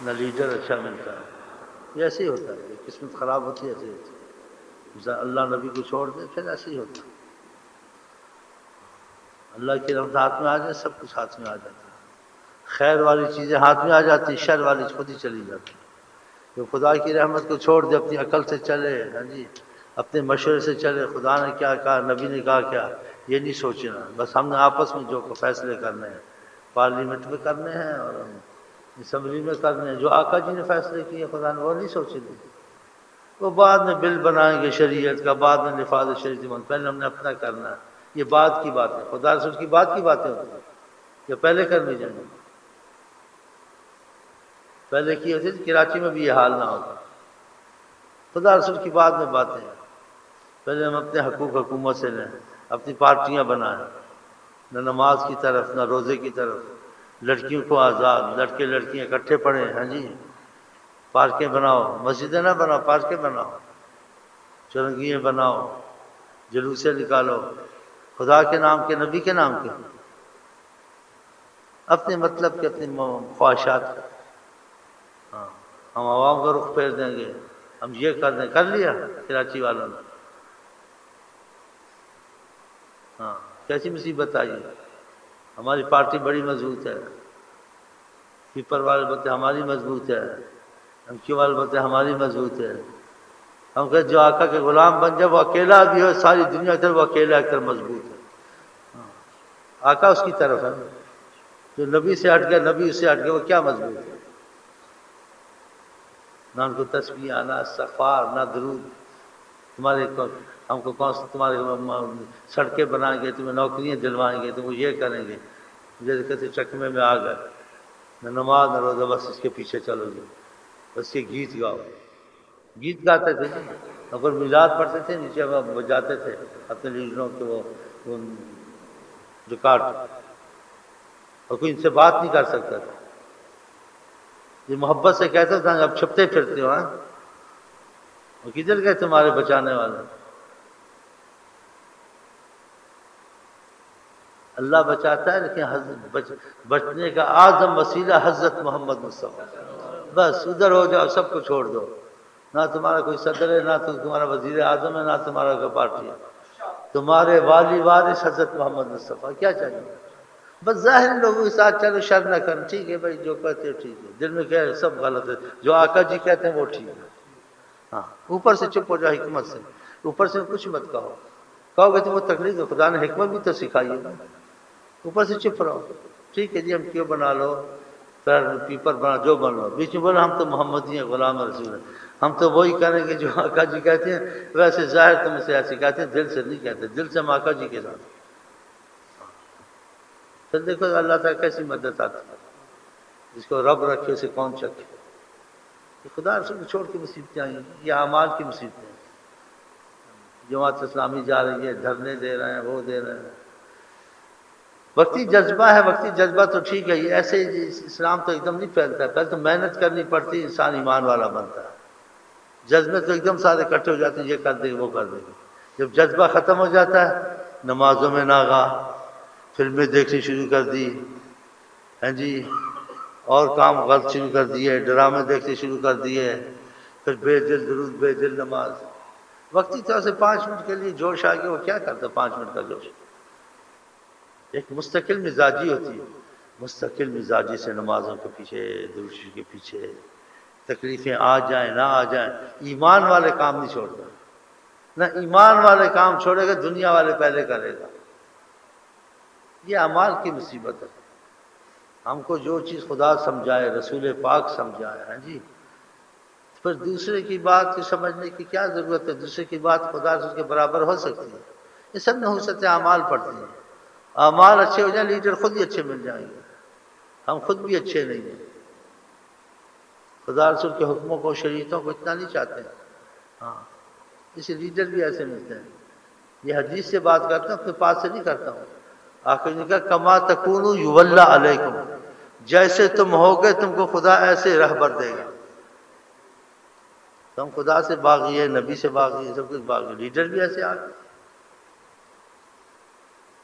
نہ لیڈر اچھا ملتا ہے. یہ ایسے ہی ہوتا ہے. قسمت خراب ہوتی ہے ایسے ہی ہوتی ہے. اللہ نبی کو چھوڑ دے پھر ایسے ہی ہوتا ہے. اللہ کی رحمت ہاتھ میں آ جائے سب کچھ ہاتھ میں آ جاتا ہے. خیر والی چیزیں ہاتھ میں آ جاتی، شر والی خود ہی چلی جاتی. جو خدا کی رحمت کو چھوڑ دے، اپنی عقل سے چلے، ہاں جی، اپنے مشورے سے چلے، خدا نے کیا کہا، نبی نے کہا کیا، یہ نہیں سوچنا. بس ہم نے آپس میں جو فیصلے کرنے ہیں پارلیمنٹ میں کرنے ہیں اور اسمبلی میں کرنے ہیں. جو آقا جی نے فیصلے کیے خدا نے وہ نہیں سوچے گے. وہ بعد میں بل بنائیں گے شریعت کا، بعد میں نفاذ شریعت. پہلے ہم نے اپنا کرنا ہے. یہ بعد کی بات ہے. خدا رسول کی بات کی باتیں ہوتی ہیں یا پہلے کر لی جائیں گی. پہلے کی ہوتی تھی کراچی میں بھی یہ حال نہ ہوتا. خدا رسول کی بعد میں باتیں ہیں. پہلے ہم اپنے حقوق حکومت سے لیں، اپنی پارٹیاں بنائیں. نہ نماز کی طرف نہ روزے کی طرف. لڑکیوں کو آزاد، لڑکے لڑکیاں اکٹھے پڑھیں. ہاں جی، پارکیں بناؤ. مسجدیں نہ بناؤ، پارکیں بناؤ. چرنگیاں بناؤ، جلوسیں نکالو. خدا کے نام کے، نبی کے نام کے، اپنے مطلب کے، اپنی خواہشات کے. ہاں، ہم عوام کا رخ پھیر دیں گے، ہم یہ کر دیں. کر لیا کراچی والوں نے. ہاں، کیسی مصیبت آئی ہے. ہماری پارٹی بڑی مضبوط ہے. پیپر والے بولتے ہماری مضبوط ہے، ایم کیو والے بولتے ہماری مضبوط ہے. ہم کہتے جو آقا کے غلام بن جائے وہ اکیلا بھی ہو، ساری دنیا کی طرف وہ اکیلا ایک طرف مضبوط ہے. آقا اس کی طرف ہے. جو نبی سے ہٹ گیا، نبی اس سے ہٹ گیا، وہ کیا مضبوط ہے. نہ ان کو تسبیح، نہ استغفار، نہ درود. تمہارے ہم کو کون تمہارے سڑکیں بنائیں گے، تمہیں نوکریاں دلوائیں گے، تم یہ کریں گے. جیسے کہتے چکمے میں آ گئے. نہ نماز نہ روزہ، بس اس کے پیچھے چلو گے. بس یہ گیت گاؤ. گیت گاتے تھے جی. اوپر میلاد پڑھتے تھے، نیچے بجاتے تھے اپنے لیڈروں کے وہ ریکارڈ. اور کوئی ان سے بات نہیں کر سکتا تھا. یہ محبت سے کہتے تھے اب چھپتے پھرتے ہو. وہ کدھر گئے تمہارے بچانے والے. اللہ بچاتا ہے، لیکن بچنے کا اعظم وسیلہ حضرت محمد مصطفیٰ. بس ادھر ہو جاؤ، سب کو چھوڑ دو. نہ تمہارا کوئی صدر ہے، نہ تمہارا وزیر اعظم ہے، نہ تمہارا کوئی پارٹی ہے. تمہارے والی وارث حضرت محمد مصطفیٰ. کیا چاہیے. بس ظاہر لوگوں کے ساتھ چلو، شر نہ کریں. ٹھیک ہے بھائی، جو کہتے ہو ٹھیک ہے. دل میں کہہ رہے سب غلط ہے. جو آقا جی کہتے ہیں وہ ٹھیک ہے. ہاں، اوپر سے چپ ہو جاؤ حکمت سے. اوپر سے کچھ مت کہو. کہو گے تو وہ تکلیف ہے. خدا نے حکمت بھی تو سکھائی ہے. اوپر سے چپ رہو. ٹھیک ہے جی، ہم کیوں بنا لو، پیپر بنا، جو بن لو. بیچ میں بولا ہم تو محمدی ہیں، غلام رسول ہیں. ہم تو وہی کریں گے جو آقا جی کہتے ہیں. ویسے ظاہر تم سے ایسے کہتے ہیں، دل سے نہیں کہتے. دل سے ہم آقا جی کے ساتھ. پھر دیکھو اللہ تعالیٰ کیسی مدد آتی ہے. جس کو رب رکھے اسے کون چکے. خدا رسول کو چھوڑ کے مصیبتیں آئی ہیں. یہ اعمال کی مصیبتیں ہیں. جماعت اسلامی جا رہی ہے، دھرنے دے رہے ہیں، وہ دے رہے ہیں. وقتی جذبہ ہے، وقتی جذبہ تو ٹھیک ہے. یہ ایسے اسلام تو ایک دم نہیں پھیلتا ہے. پہلے تو محنت کرنی پڑتی، انسان ایمان والا بنتا ہے. جذبے تو ایک دم سارے اکٹھے ہو جاتے ہیں، یہ کر دیں گے وہ کر دیں گے. جب جذبہ ختم ہو جاتا ہے، نمازوں میں ناغا، فلمیں دیکھنی شروع کر دی، ہاں جی، اور کام غلط شروع کر دیے، ڈرامے دیکھنے شروع کر دیے. پھر بے دل درود، بے دل نماز. وقتی طور سے 5 منٹ کے لیے جوش آ گیا، وہ کیا کرتا 5 منٹ کا جوش. ایک مستقل مزاجی ہوتی ہے. مستقل مزاجی سے نمازوں کے پیچھے، درود کے پیچھے، تکلیفیں آ جائیں نہ آ جائیں، ایمان والے کام نہیں چھوڑتا. نہ ایمان والے کام چھوڑے گا، دنیا والے پہلے کرے گا. یہ اعمال کی مصیبت ہے. ہم کو جو چیز خدا سمجھائے، رسول پاک سمجھائے، ہاں جی، پھر دوسرے کی بات کو سمجھنے کی کیا ضرورت ہے. دوسرے کی بات خدا رسول کے برابر ہو سکتی ہے. یہ سب نحوست اعمال پڑتی ہیں. اعمال اچھے ہو جائیں، لیڈر خود ہی اچھے مل جائیں گے. ہم خود بھی اچھے نہیں ہیں. خدا رسول کے حکموں کو، شریعتوں کو اتنا نہیں چاہتے ہیں. ہاں، اسے لیڈر بھی ایسے ملتے ہیں. یہ حدیث سے بات کرتا ہوں، اپنے پاس سے نہیں کرتا ہوں. آخر نے کہا کما تکونوا یولی علیکم. جیسے تم ہوگے تم کو خدا ایسے رہبر دے گا. تم خدا سے باغی ہے، نبی سے باغی ہے، سب کچھ باغی. لیڈر بھی ایسے آ گئے.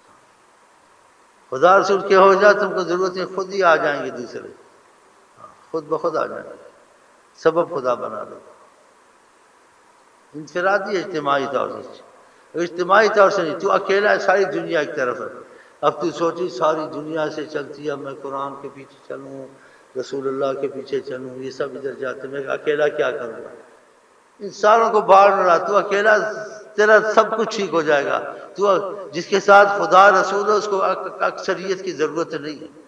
خدا رسول کے ہو جائے تم کو ضرورت ہے، خود ہی آ جائیں گے دوسرے. خود بخود آ جائیں گے، سبب خدا بنا لو۔ انفرادی اجتماعی طور سے، اجتماعی طور سے نہیں، تو اکیلا ہے، ساری دنیا ایک طرف ہے، اب تو سوچی ساری دنیا سے چلتی ہے، میں قرآن کے پیچھے چلوں، رسول اللہ کے پیچھے چلوں، یہ سب ادھر جاتے، میں اکیلا کیا کروں گا؟ ان ساروں کو باہر نہ لا، تو اکیلا تیرا سب کچھ ٹھیک ہو جائے گا۔ تو جس کے ساتھ خدا رسول ہے اس کو اکثریت کی ضرورت نہیں ہے،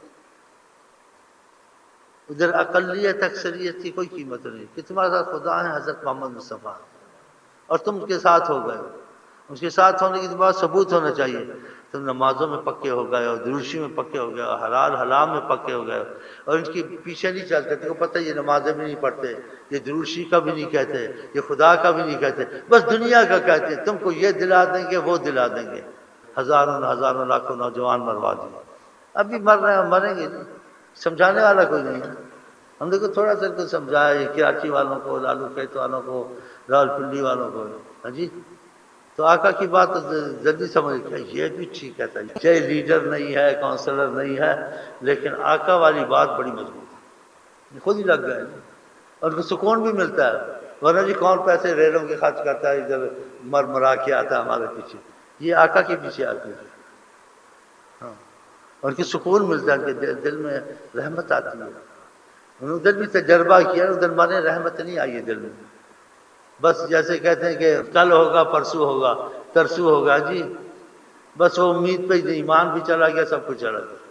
ادھر اقلیت اکثریت کی کوئی قیمت نہیں، کہ تمہارے ساتھ خدا ہے حضرت محمد مصطفیٰ، اور تم اس کے ساتھ ہو گئے، اس کے ساتھ ہونے کی تمہارا ثبوت ہونا چاہیے، تم نمازوں میں پکے ہو گئے ہو، دروشی میں پکے ہو گئے ہو، حلال حرام میں پکے ہو گئے ہو، اور ان کے پیچھے نہیں چلتے، تم کو پتہ ہے یہ نمازیں بھی نہیں پڑھتے، یہ دروشی کا بھی نہیں کہتے، یہ خدا کا بھی نہیں کہتے، بس دنیا کا کہتے، تم کو یہ دلا دیں گے وہ دلا دیں گے، ہزاروں ہزاروں لاکھوں نوجوان مروا دیں، ابھی مر رہے ہیں، مریں گے نہیں، سمجھانے والا کوئی نہیں ہے۔ ہم دیکھو تھوڑا سا کو سمجھایا، یہ کراچی والوں کو، لالو کھیت والوں کو، راولپنڈی والوں کو، ہاں جی، تو آقا کی بات تو جلدی سمجھ گیا، یہ بھی ٹھیک ہے، چاہے لیڈر نہیں ہے، کونسلر نہیں ہے، لیکن آقا والی بات بڑی مضبوط ہے، خود ہی لگ گئے، اور ان کو سکون بھی ملتا ہے، ورنہ جی کون پیسے ریلوں کے خرچ کرتا ہے، ادھر مر مرا کے آتا ہے ہمارے پیچھے، یہ آقا کے پیچھے آتے ہیں، ہاں، اور کہ سکون ملتا ہے، کہ دل میں رحمت آتی ہے، انہوں نے ادھر بھی تجربہ کیا، ادھر مانے رحمت نہیں آئی ہے دل میں، بس جیسے کہتے ہیں کہ کل ہوگا پرسوں ہوگا ترسو ہوگا جی، بس وہ امید پہ ایمان بھی چلا گیا، سب کچھ چلا گیا،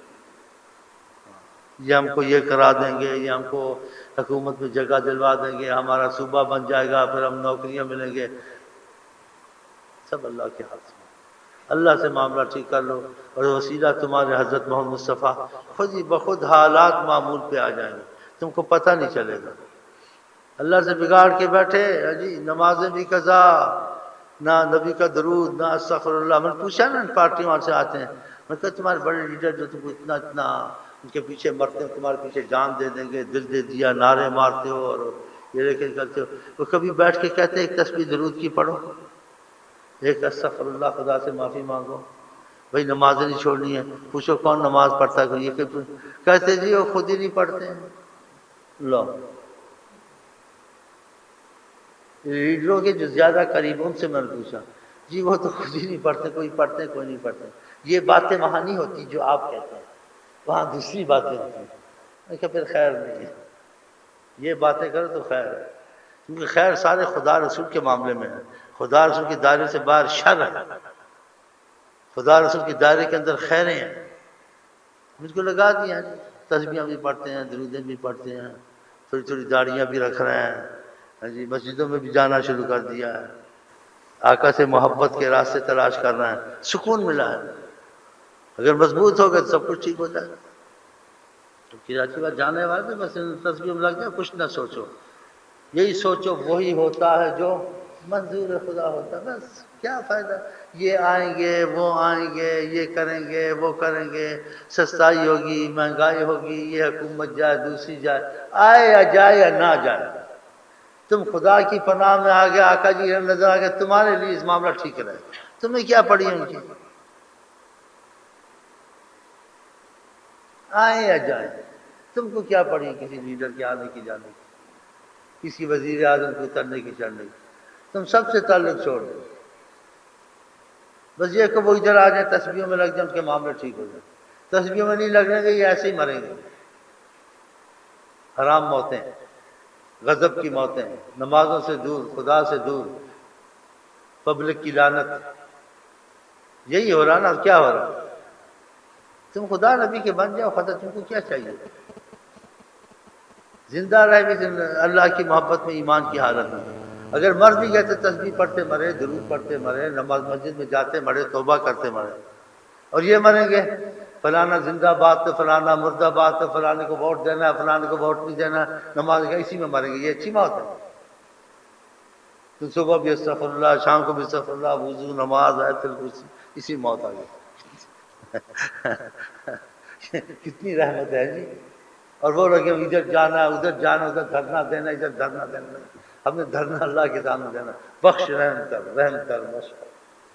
یہ ہم کو یہ کرا دیں گے، یہ ہم کو حکومت میں جگہ دلوا دیں گے، ہمارا صوبہ بن جائے گا، پھر ہم نوکریاں ملیں گے، سب اللہ کے ہاتھ میں، اللہ سے معاملہ ٹھیک کر لو، اور وسیلہ تمہارے حضرت محمد مصطفیٰ، خود ہی بخود حالات معمول پہ آ جائیں گے، تم کو پتہ نہیں چلے گا، اللہ سے بگاڑ کے بیٹھے جی، نمازیں بھی قضا، نہ نبی کا درود، نہ استغفر اللہ، میں نے پوچھا نا پارٹیوں سے آتے ہیں، میں کہا تمہارے بڑے لیڈر جو تم کو اتنا اتنا ان کے پیچھے مرتے ہیں، تمہارے پیچھے جان دے دیں گے، دل دے دیا، نعرے مارتے ہو اور یہ لے کے کرتے ہو، وہ کبھی بیٹھ کے کہتے ہیں ایک تسبیح درود کی پڑھو، ایک استغفر اللہ، خدا سے معافی مانگو، بھائی نمازیں نہیں چھوڑنی ہے، پوچھو کون نماز پڑھتا ہے، یہ کہتے جی وہ خود ہی نہیں پڑھتے ہیں، لو لیڈروں کے جو زیادہ قریب ان سے میں نے پوچھا، جی وہ تو خود ہی نہیں پڑھتے، کوئی پڑھتے کوئی نہیں پڑھتے، یہ باتیں وہاں نہیں ہوتی جو آپ کہتے ہیں، وہاں دوسری باتیں ہوتی ہیں، میں کہا پھر خیر نہیں ہے، یہ باتیں کرو تو خیر ہے، کیونکہ خیر سارے خدا رسول کے معاملے میں ہے، خدا رسول کے دائرے سے باہر شر ہے، خدا رسول کے دائرے کے اندر خیریں ہیں، مجھ کو لگا دیا ہے، تسبیحاں بھی پڑھتے ہیں، درودیں بھی پڑھتے ہیں، تھوڑی تھوڑی داڑیاں بھی رکھ رہے ہیں، ہاں جی، مسجدوں میں بھی جانا شروع کر دیا ہے، آقا سے محبت کے راستے تلاش کر رہے ہیں، سکون ملا ہے، اگر مضبوط ہو گئے تو سب کچھ ٹھیک ہو جائے گا، تو کراچی بات جانے والے تو بس تصویر میں لگ جائے، کچھ نہ سوچو، یہی سوچو وہی ہوتا ہے جو منظور خدا ہوتا ہے، بس کیا فائدہ، یہ آئیں گے وہ آئیں گے، یہ کریں گے وہ کریں گے، سستائی ہوگی مہنگائی ہوگی، یہ حکومت جائے دوسری جائے، آئے یا جائے یا نہ جائے، تم خدا کی پناہ میں آ گئے، آقا جی نظر آ گئے، تمہارے لیے اس معاملہ ٹھیک رہے، تمہیں کیا پڑی ان کی، آئے یا جائیں، تم کو کیا پڑی کسی لیڈر کے آنے کی جانے کی، کسی وزیر اعظم کو اترنے کی چڑھنے کی، تم سب سے تعلق چھوڑ دو، بس یہ کہ وہ ادھر آ جائیں تسبیحوں میں لگ جائیں، ان کے معاملے ٹھیک ہو جائیں، تسبیحوں میں نہیں لگنے گے، یہ ایسے ہی مریں گے، حرام موتیں، غضب کی موتیں، نمازوں سے دور، خدا سے دور، پبلک کی لعنت، یہی ہو رہا نا، کیا ہو رہا، تم خدا نبی کے بن جاؤ، خدا تم کو کیا چاہیے، زندہ رہ بھی اللہ کی محبت میں ایمان کی حالت میں، اگر مر بھی گئے تو تسبیح پڑھتے مرے، درود پڑھتے مرے، نماز مسجد میں جاتے مرے، توبہ کرتے مرے، اور یہ مریں گے فلانا زندہ باد تو فلانا مردہ باد تو فلانے کو ووٹ دینا ہے، فلانے کو ووٹ نہیں دینا، نماز کا اسی میں مریں گے، یہ اچھی بات ہے، تو صبح بھی استغفر اللہ، شام کو بھی استغفر اللہ، وضو نماز آیت الکرسی، اسی موت آ گئی، کتنی رحمت ہے جی، اور وہ لگے ادھر جانا ادھر جانا، ادھر دھرنا دینا ادھر دھرنا دینا، ہم نے دھرنا اللہ کے سامنے دینا، بخش رحم کر بخش کر،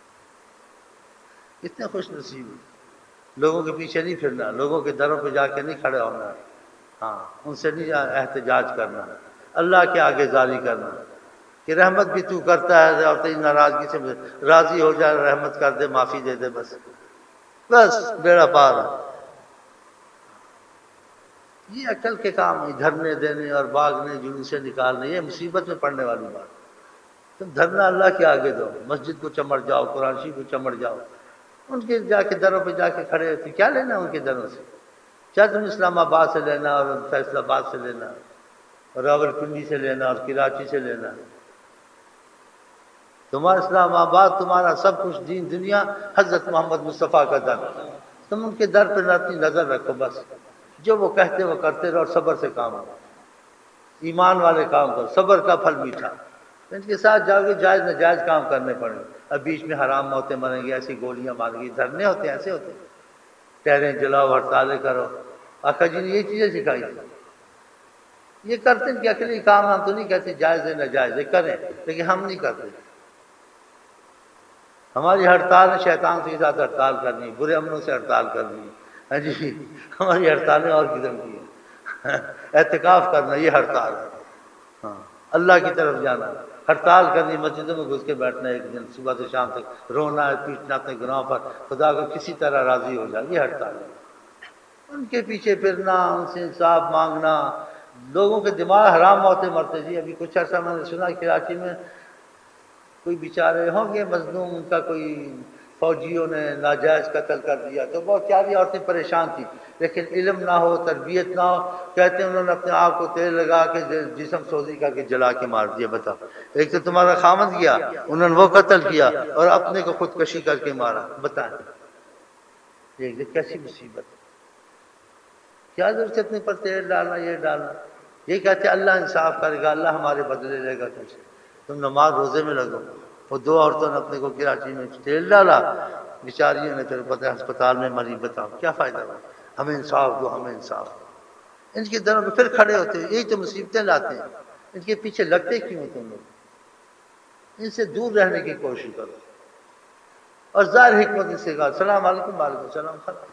کتنے خوش نصیب، لوگوں کے پیچھے نہیں پھرنا، لوگوں کے دروں پہ جا کے نہیں کھڑے ہونا، ہاں ان سے نہیں احتجاج کرنا، اللہ کے آگے زاری کرنا کہ رحمت بھی تو کرتا ہے اور تیری ناراضگی سے راضی ہو جائے، رحمت کر دے، معافی دے دے، بس بس بیڑا پار ہے۔ یہ عقل کے کام ہے، دھرنے دینے اور باغنے جلوسے نکالنے، یہ مصیبت میں پڑنے والی بات۔ تم دھرنا اللہ کے آگے دو، مسجد کو چمڑ جاؤ، قرآن شریف کو چمڑ جاؤ، ان کے جا کے دروں پہ جا کے کھڑے ہوتے، کیا لینا ان کے دروں سے؟ کیا تم اسلام آباد سے لینا اور فیصل آباد سے لینا اور راولپنڈی سے لینا اور کراچی سے لینا؟ تمہارا اسلام آباد، تمہارا سب کچھ دین دنیا حضرت محمد مصطفیٰ کا در، تم ان کے در پہ اپنی نظر رکھو، بس جو وہ کہتے وہ کرتے رہو اور صبر سے کام کرو، ایمان والے کام کرو، صبر کا پھل میٹھا۔ ان کے ساتھ جاؤ گے جائز ناجائز کام کرنے پڑیں گے، اب بیچ میں حرام موتیں مریں گی، ایسی گولیاں ماریں گی، دھرنے ہوتے ہیں، ایسے ہوتے ہیں، ٹہریں جلاؤ، ہڑتالیں کرو۔ آقا جی نے یہ چیزیں سکھائی تھی، یہ کرتے ہیں کہ اکیلے کام، ہم تو نہیں کہتے جائز ہے ناجائز ہے، کریں، لیکن ہم نہیں کرتے۔ ہماری ہڑتال ہے شیطان کے ساتھ ہڑتال کرنی، برے عملوں سے ہڑتال کرنی، ہاں جی، ہماری ہڑتالیں اور قسم کی ہیں۔ اعتکاف کرنا یہ ہڑتال ہے، ہاں اللہ کی طرف جانا، ہڑتال کرنی، مسجدوں میں گھس کے بیٹھنا، ایک دن صبح سے شام تک رونا ہے، پیٹنا اپنے گناہوں پر، خدا کو کسی طرح راضی ہو جائے، یہ ہڑتال ہے۔ ان کے پیچھے پھرنا، ان سے انصاف مانگنا، لوگوں کے دماغ حرام موتیں مرتے جی۔ ابھی کچھ عرصہ میں نے سنا کراچی میں کوئی بیچارے ہوں گے مظلوم، ان کا کوئی فوجیوں نے ناجائز قتل کر دیا، تو بہت ساری عورتیں پریشان تھیں، لیکن علم نہ ہو، تربیت نہ ہو، کہتے ہیں انہوں نے اپنے آپ کو تیل لگا کے جسم سوزی کر کے جلا کے مار دیا۔ بتاؤ، ایک تو تمہارا خامد گیا، انہوں نے وہ قتل کیا اور اپنے کو خودکشی کر کے مارا، بتائیں یہ کیسی مصیبت ہے؟ کیا ضرورت ہے اپنے پر تیل ڈالنا، یہ ڈالنا؟ یہ کہتے ہیں اللہ انصاف کرے گا، اللہ ہمارے بدلے لے گا تم سے، تم نماز روزے میں لگو۔ وہ دو عورتوں نے اپنے کو کراچی میں تیل ڈالا، بیچاریوں نے پھر پتہ ہسپتال میں مری، بتاؤ کیا فائدہ ہوا؟ ہمیں انصاف دو، ہمیں انصاف دو۔ ان کے دروں پہ پھر کھڑے ہوتے ہیں، یہی تو مصیبتیں لاتے ہیں، ان کے پیچھے لگتے کیوں ہیں تم لوگ؟ ان سے دور رہنے کی کوشش کرو، اور ظاہر حکمت ان سے کہا السلام علیکم، وعلیکم السلام، خلاص۔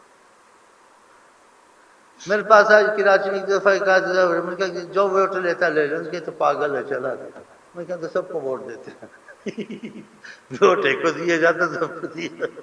میرے پاس آج کراچی میں ایک دفعہ کہا جو ووٹ لیتا لے لے، ان کے تو پاگل ہے، چلا گیا۔ میں کہتا سب کو ووٹ دیتے ہیں، ووٹ ایک کو دیے جاتا سب کو دیے جاتا۔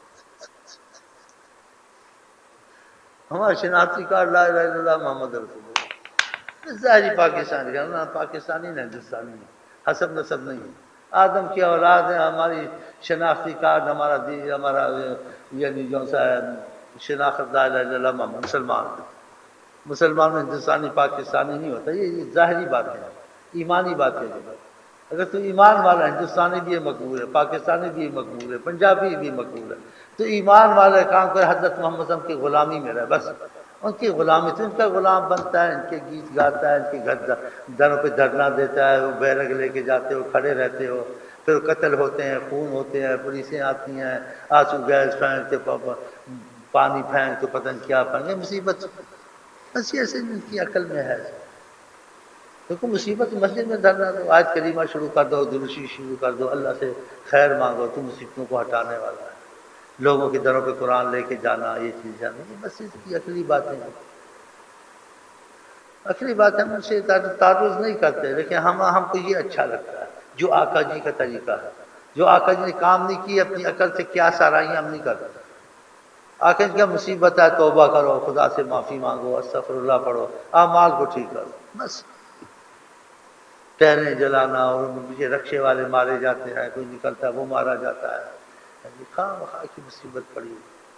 ہمارا شناختی کارڈ لا الہ الا اللہ محمد رسول اللہ، ظاہری پاکستانی کا، پاکستانی نہ ہندوستانی نہیں، حسب نسب نہیں ہے، آدم کی اولاد ہے، ہماری شناختی کارڈ ہمارا ہمارا یعنی جو سا ہے شناخت لا الہ الا اللہ محمد، مسلمان میں ہندوستانی پاکستانی نہیں ہوتا، یہ ظاہری بات ہے، ایمانی بات ہے۔ اگر تو ایمان والا، ہندوستانی بھی مقبول ہے، پاکستانی بھی مقبول ہے، پنجابی بھی مقبول ہے، تو ایمان والا کام کر، حضرت محمد صلی اللہ علیہ وسلم کی غلامی میں رہے، بس ان کی غلامی، تو ان کا غلام بنتا ہے، ان کے گیت گاتا ہے، ان کے گھر دروں پہ دھرنا دیتا ہے، وہ بیرگ لے کے جاتے ہو، کھڑے رہتے ہو، پھر قتل ہوتے ہیں، خون ہوتے ہیں، پولیسیں آتی ہیں، آنسو گیس پھینکتے، پانی پھینک تو پتہ نہیں کیا پھینک، یہ مصیبت بس ایسے ان کی عقل میں ہے۔ دیکھو مصیبت مسجد میں دھرنا دو، آیت کریمہ شروع کر دو، درشی شروع کر دو، اللہ سے خیر مانگو، تو مصیبتوں کو ہٹانے والا ہے۔ لوگوں کے دروں پہ قرآن لے کے جانا، یہ چیز جانا، یہ بس اس کی عقلی باتیں ہیں، عقلی باتیں ہم ان سے تعرض نہیں کرتے، لیکن ہم کو یہ اچھا لگتا ہے جو آقا جی کا طریقہ ہے، جو آقا جی نے کام نہیں کی، اپنی عقل سے کیا سرائیاں ہم نہیں کرتے۔ آخر کیا مصیبت ہے، توبہ کرو، خدا سے معافی مانگو، استغفر اللہ پڑھو، اعمال کو ٹھیک کرو، بس۔ ٹہریں جلانا، اور مجھے رکشے والے مارے جاتے ہیں، کوئی نکلتا ہے وہ مارا جاتا ہے، خواہ مخواہ کی مصیبت پڑی۔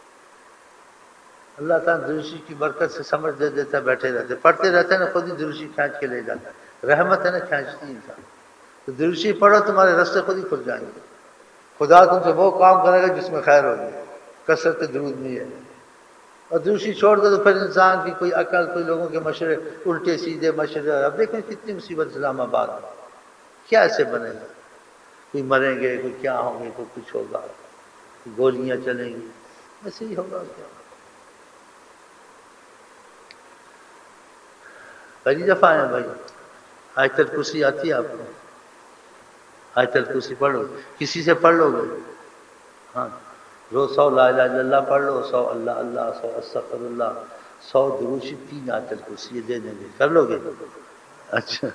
اللہ تعالیٰ درشی کی برکت سے سمجھ دے دیتا ہے، بیٹھے رہتے پڑھتے رہتے ہیں نا، خود ہی درشی کھینچ کے لے جاتا ہے، رحمت ہے نا، کھینچتی انسان۔ تو درشی پڑھو، تمہارے راستے خود ہی کھل جائیں گے، خدا تم سے وہ کام کرے گا جس میں خیر ہوگی، کثرت درود نہیں ہے۔ اور دوسری چھوڑ دو تو پھر انسان کی کوئی عقل، کوئی لوگوں کے مشورے، الٹے سیدھے مشورے، اب دیکھیں کتنی مصیبت اسلام آباد میں، کیا ایسے بنے گا؟ کوئی مریں گے، کوئی کیا ہوں گے، کوئی کچھ ہوگا، گولیاں چلیں گی، ایسے ہی ہوگا کیا۔ پہلی دفعہ آئے بھائی، آیت الکرسی آتی ہے آپ کو؟ آیت الکرسی پڑھ لو، کسی سے پڑھ لو گے، ہاں روز 100 لا الہ الا اللہ پڑھ لو، 100 اللہ اللہ، 100 استغفر اللہ، 100 دروشی 3 آیت الکرسی یہ دے دیں گے، کر لو گے؟ اچھا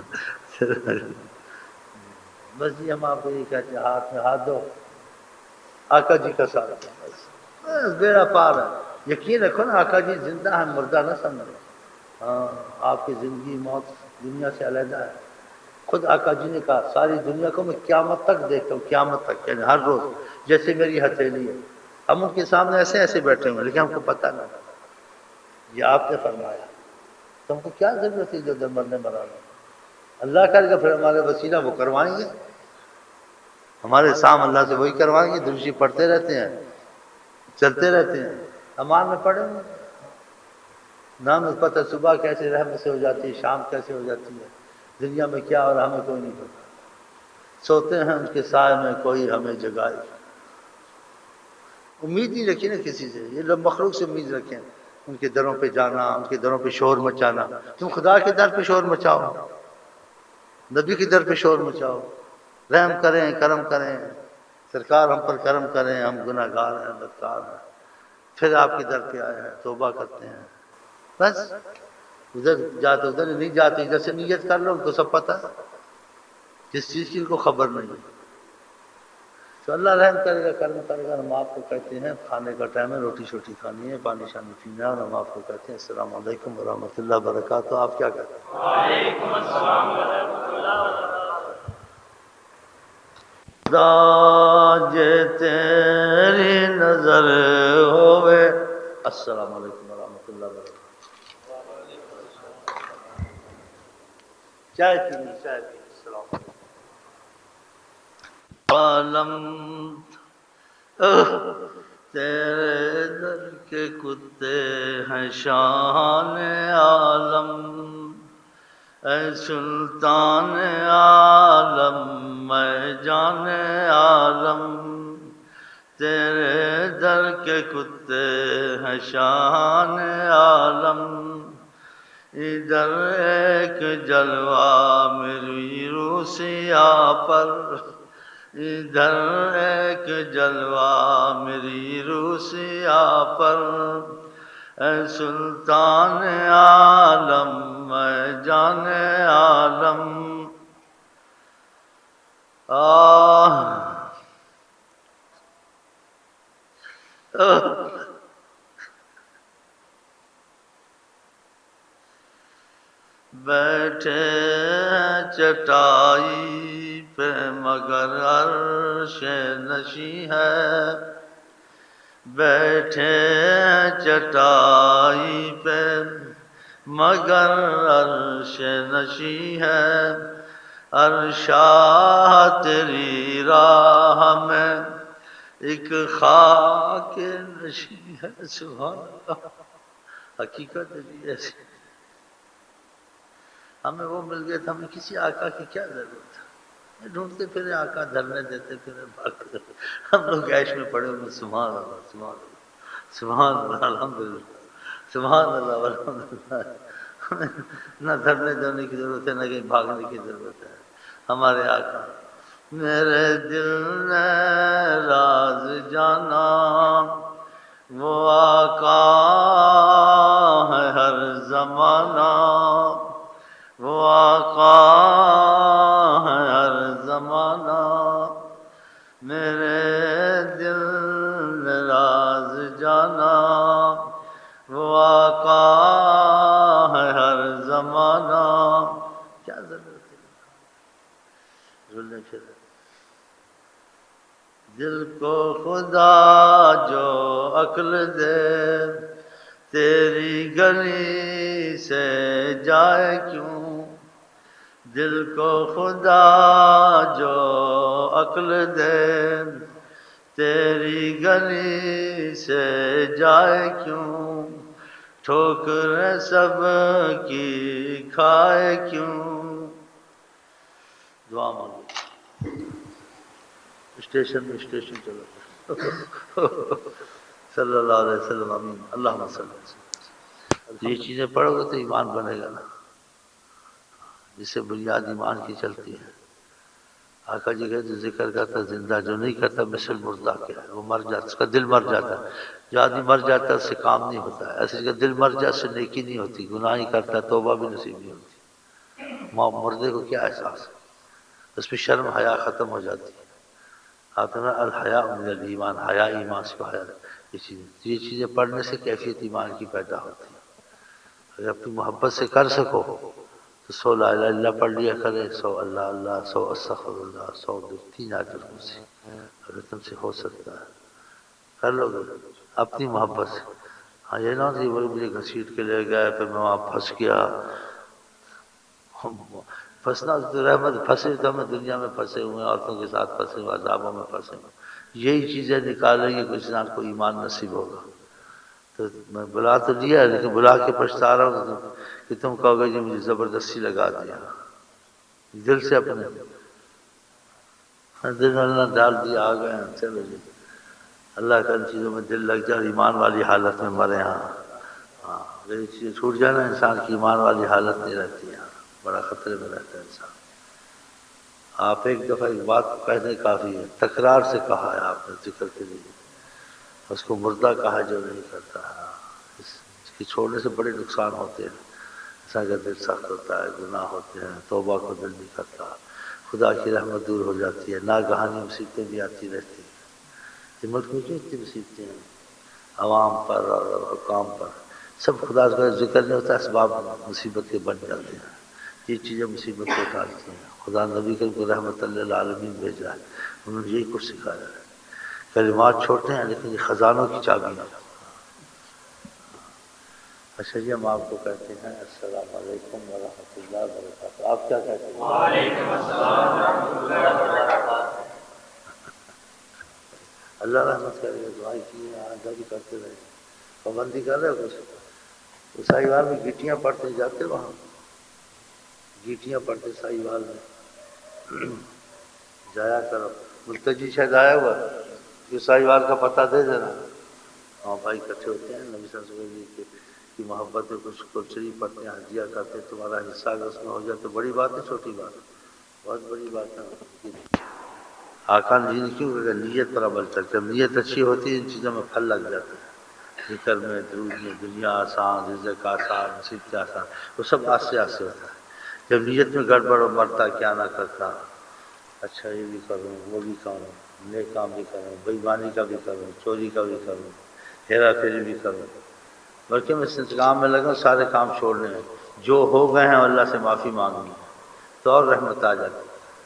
بس جی ہم آپ کو یہ کہتے ہیں ہاتھ میں ہاتھ دو، آقا جی کا ساتھ دو، بس بیڑا پار ہے۔ یقین رکھو نا آقا جی زندہ ہے، مردہ نہ سمجھو۔ ہاں آپ کی زندگی موت دنیا سے علیحدہ ہے۔ خود آقا جی نے کہا ساری دنیا کو میں قیامت تک دیکھتا ہوں، قیامت تک، یعنی ہر روز جیسے میری ہتھیلی ہے۔ ہم ان کے سامنے ایسے ایسے بیٹھے ہوئے لیکن ہم کو پتہ نہیں، یہ آپ نے فرمایا، تو ہم کو کیا ضرورت ہے جو مرنے مرانا؟ اللہ کرے گا پھر ہمارے وسیلہ وہ کروائیں گے، ہمارے سام اللہ سے وہی کروائیں گے۔ درشی پڑھتے رہتے ہیں، چلتے رہتے ہیں، امان میں پڑھیں گے، نام پتہ صبح کیسے رحمت سے ہو جاتی ہے، شام کیسے ہو جاتی ہے، دنیا میں کیا اور ہمیں کوئی نہیں پتا۔ سوتے ہیں ان کے سائے میں کوئی ہمیں جگائے، امید نہیں رکھی نا کسی سے۔ یہ لوگ مخلوق سے امید رکھیں، ان کے دروں پہ جانا، ان کے دروں پہ شور مچانا۔ تم خدا کے در پہ شور مچاؤ، نبی کے در پہ شور مچاؤ، رحم کریں، کرم کریں، سرکار ہم پر کرم کریں، ہم گناہ گار ہیں، بدکار ہیں، پھر آپ کے در پہ آئے ہیں، توبہ کرتے ہیں۔ بس ادھر جاتے ادھر نہیں جاتے، ادھر سے نیت کر لو، ان کو سب پتہ، جس چیز کی ان کو خبر نہیں۔ تو اللہ رحم کرے گا، کرم کرے گا۔ ہم آپ کو کہتے ہیں کھانے کا ٹائم ہے، روٹی شوٹی کھانی ہے، پانی شانی پینا ہے، اور ہم آپ کو کہتے ہیں السلام علیکم ورحمۃ اللہ وبرکاتہ۔ آپ کیا کہتے ہیں؟ وعلیکم السلام ورحمۃ اللہ وبرکاتہ۔ جے تیری نظر ہوئے، السلام علیکم ورحمۃ اللہ وبرکاتہ۔ چائے پینی، چائے پینی، السلام علیکم۔ عالم تیرے در کے کتے ہیں شان عالم، اے سلطان عالم میں جان عالم، تیرے در کے کتے ہیں شان عالم، ادھر ایک جلوہ میری روسیا پر، ادھر ایک جلوہ میری روسیا پر، اے سلطان عالم میں جان عالم۔ بیٹھے چٹائی پہ مگر عرش نشیں ہے، بیٹھے چٹائی پہ مگر عرش نشیں ہے، عرشا تیری راہ میں ایک خاک نشیں ہے۔ سبحان اللہ، حقیقت ہے جی ایسی۔ ہمیں وہ مل گئے تھا، ہمیں کسی آقا کی کیا ضرورت ہے؟ ڈھونڈتے پھرے آقا، دھرنے دیتے پھرے، بھاگتے۔ ہم لوگ عیش میں پڑے ہوئے، سبحان اللہ، سبحان اللہ، سبحان اللہ، الحمدللہ، سبحان اللہ والحمدللہ۔ ہمیں نہ دھرنے دینے کی ضرورت ہے، نہ کہیں بھاگنے کی ضرورت ہے۔ ہمارے آقا، میرے دل نے راز جانا، وہ آقا ہے ہر زمانہ، وہ آقا ہے ہر زمانہ، میرے دل نے راز جانا، وہ آقا ہے ہر زمانہ۔ کیا ضرورت ہے رولنے پھرنے؟ دل کو خدا جو عقل دے، تیری گلی سے جائے کیوں؟ دل کو خدا جو عقل دے، تیری گلی سے جائے کیوں؟ ٹھوکریں سب کی کھائے کیوں؟ دعا مانگو، اسٹیشن میں اسٹیشن چلو صلی اللہ علیہ وسلم، آمین، اللہم صلی اللہ علیہ وسلم۔ یہ چیزیں پڑھو گے تو ایمان بنے گا نا، جس سے بنیاد ایمان کی چلتی ہے۔ آقا جی کہتے ذکر کرتا زندہ جو نہیں کرتا مثل مردہ کیا ہے، وہ مر جاتا، اس کا دل مر جاتا ہے، جو آدمی مر جاتا ہے اس سے کام نہیں ہوتا ہے، ایسے اس کا دل مر جاتا اس سے نیکی نہیں ہوتی، گناہ ہی کرتا ہے، توبہ بھی نصیب نہیں ہوتی۔ مردے کو کیا احساس ہے، اس پہ شرم حیا ختم ہو جاتی ہے۔ آتا نا الحیاء من الایمان، حیا ایمان سے حیا، یہ چیزیں پڑھنے سے کیفیت ایمان کی پیدا ہوتی ہے۔ اگر اپنی محبت سے کر سکو تو 100 لا الہ الا اللہ پڑھ لیا کرے، 100 اللہ اللہ، 100 استغفر اللہ، 100 3 آیت الکرسی، اگر تم سے ہو سکتا ہے کر لو گے اپنی محبت سے۔ ہاں یہ نہ کہ وہ مجھے گھسیٹ کے لے گئے پھر میں وہاں پھنس گیا۔ پھنسنا تو رحمت، پھنسے تو ہمیں دنیا میں پھنسے ہوئے ہیں، عورتوں کے ساتھ پھنسے ہوئے، عذابوں میں پھنسے ہوئے، یہی چیزیں نکالیں گے کہ انسان کو ایمان نصیب ہوگا۔ تو میں بلا تو دیا لیکن بلا کے پچھتا رہا ہوں کہ تم کہو گے جی مجھے زبردستی لگا دیا، دل سے اپنے دل میں اللہ ڈال دیا، آ گئے ہیں، چلو جی اللہ کا ان چیزوں میں دل لگ جائے، ایمان والی حالت میں مرے۔ ہاں ہاں، اگر یہ چیزیں چھوٹ جائے نا انسان کی ایمان والی حالت نہیں رہتی ہے، بڑا خطرے میں رہتا ہے انسان۔ آپ ایک دفعہ ایک بات کو کہنے کافی ہے، تکرار سے کہا ہے آپ نے ذکر کے لیے، اس کو مردہ کہا جو نہیں کرتا ہے، اس کی چھوڑنے سے بڑے نقصان ہوتے ہیں، انسان کا دل سخت ہوتا ہے، گناہ ہوتے ہیں، توبہ کو دل نہیں کرتا، خدا کی رحمت دور ہو جاتی ہے، ناگہانی مصیبتیں بھی آتی رہتی ہیں۔ یہ ملک میں کیوں اتنی مصیبتیں ہیں، عوام پر اور حکام پر، سب خدا کا ذکر نہیں ہوتا، اسباب مصیبت کے بن جاتے ہیں، یہ چیزیں مصیبت کو ٹالتی ہیں۔ خدا نبی کو رحمت للعالمین بھیجا ہے، انہوں نے یہی کچھ سکھایا ہے، کلمات چھوٹے ہیں لیکن یہ خزانوں کی چابی ہیں۔ اچھا جی، ہم آپ کو کہتے ہیں السلام علیکم ورحمۃ اللہ وبرکاتہ، آپ کیا کہتے ہیں؟ وعلیکم السلام ورحمۃ اللہ وبرکاتہ۔ اللہ رحمت کرے گا، دعائی کی آدھا بھی کرتے رہے، پابندی کر رہے ہو کچھ؟ سائی وال میں گیٹیاں پڑھتے جاتے، وہاں گیٹیاں پڑھتے سائی وال میں جایا کرو، ملتجی شاید آیا ہوا جو سائی وال کا پتہ دے دینا۔ ہاں بھائی اکٹھے ہوتے ہیں، نبی صلی اللہ علیہ وسلم کی محبت میں کچھ شریف پڑھتے ہیں، حجیہ کرتے ہیں، تمہارا حصہ اگر اس میں ہو جائے تو بڑی بات ہے، چھوٹی بات ہے، بہت بڑی بات ہے۔ آقا جی نے کیوں کہ نیت پر عمل کرتے، جب نیت اچھی ہوتی ہے ان چیزوں میں پھل لگ جاتے ہیں، ذکر میں، درود میں، دنیا آسان، رزق آسان، مصیبت آسان، وہ سب آستے آستے ہوتا ہے۔ جب نیت میں گڑبڑ ہو، مرتا کیا نہ کرتا، اچھا یہ بھی کروں، وہ بھی کروں، نیک کام بھی کروں، بےایمانی کا بھی کروں، چوری کا بھی کروں، ہیرا پھیری بھی کروں، بلکہ میں اس کام میں لگا سارے کام چھوڑنے میں، جو ہو گئے ہیں اللہ سے معافی مانگنی تو اور رحمت آ جاتی۔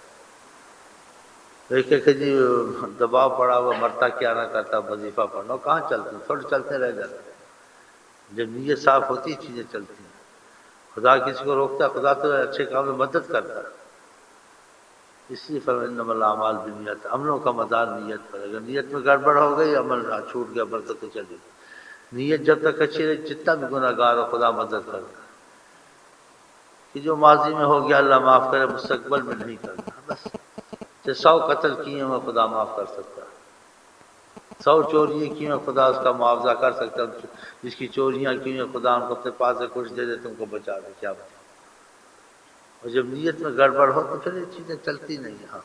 ایک ایک جی دباؤ پڑا ہوا، مرتا کیا نہ کرتا، وظیفہ پڑھنا، کہاں چلتے، تھوڑے چلتے رہ جاتے۔ جب نیت صاف ہوتی چیزیں چلتی ہیں، خدا کسی کو روکتا ہے، خدا تو اچھے کام میں مدد کرتا ہے، اس لیے فرمایا انما الاعمال بالنیات، عملوں کا مدار نیت پر، اگر نیت میں گڑبڑ ہو گئی عمل چھوٹ گیا، برکت چلی۔ نیت جب تک اچھی رہی جتنا بھی گناہ گار ہو خدا مدد کرتا ہے، کہ جو ماضی میں ہو گیا اللہ معاف کرے، مستقبل میں نہیں کرنا، بس 100 قتل کیے ہیں خدا معاف کر سکتا ہے، 100 چوریاں کی ہیں خدا اس کا معاوضہ کر سکتا ہے، جس کی چوریاں کی ہیں خدا ان کو اپنے پاس سے کچھ دے دے، تم کو بچا دے، کیا بتا۔ اور جب نیت میں گڑبڑ ہو تو پھر یہ چیزیں چلتی نہیں۔ ہاں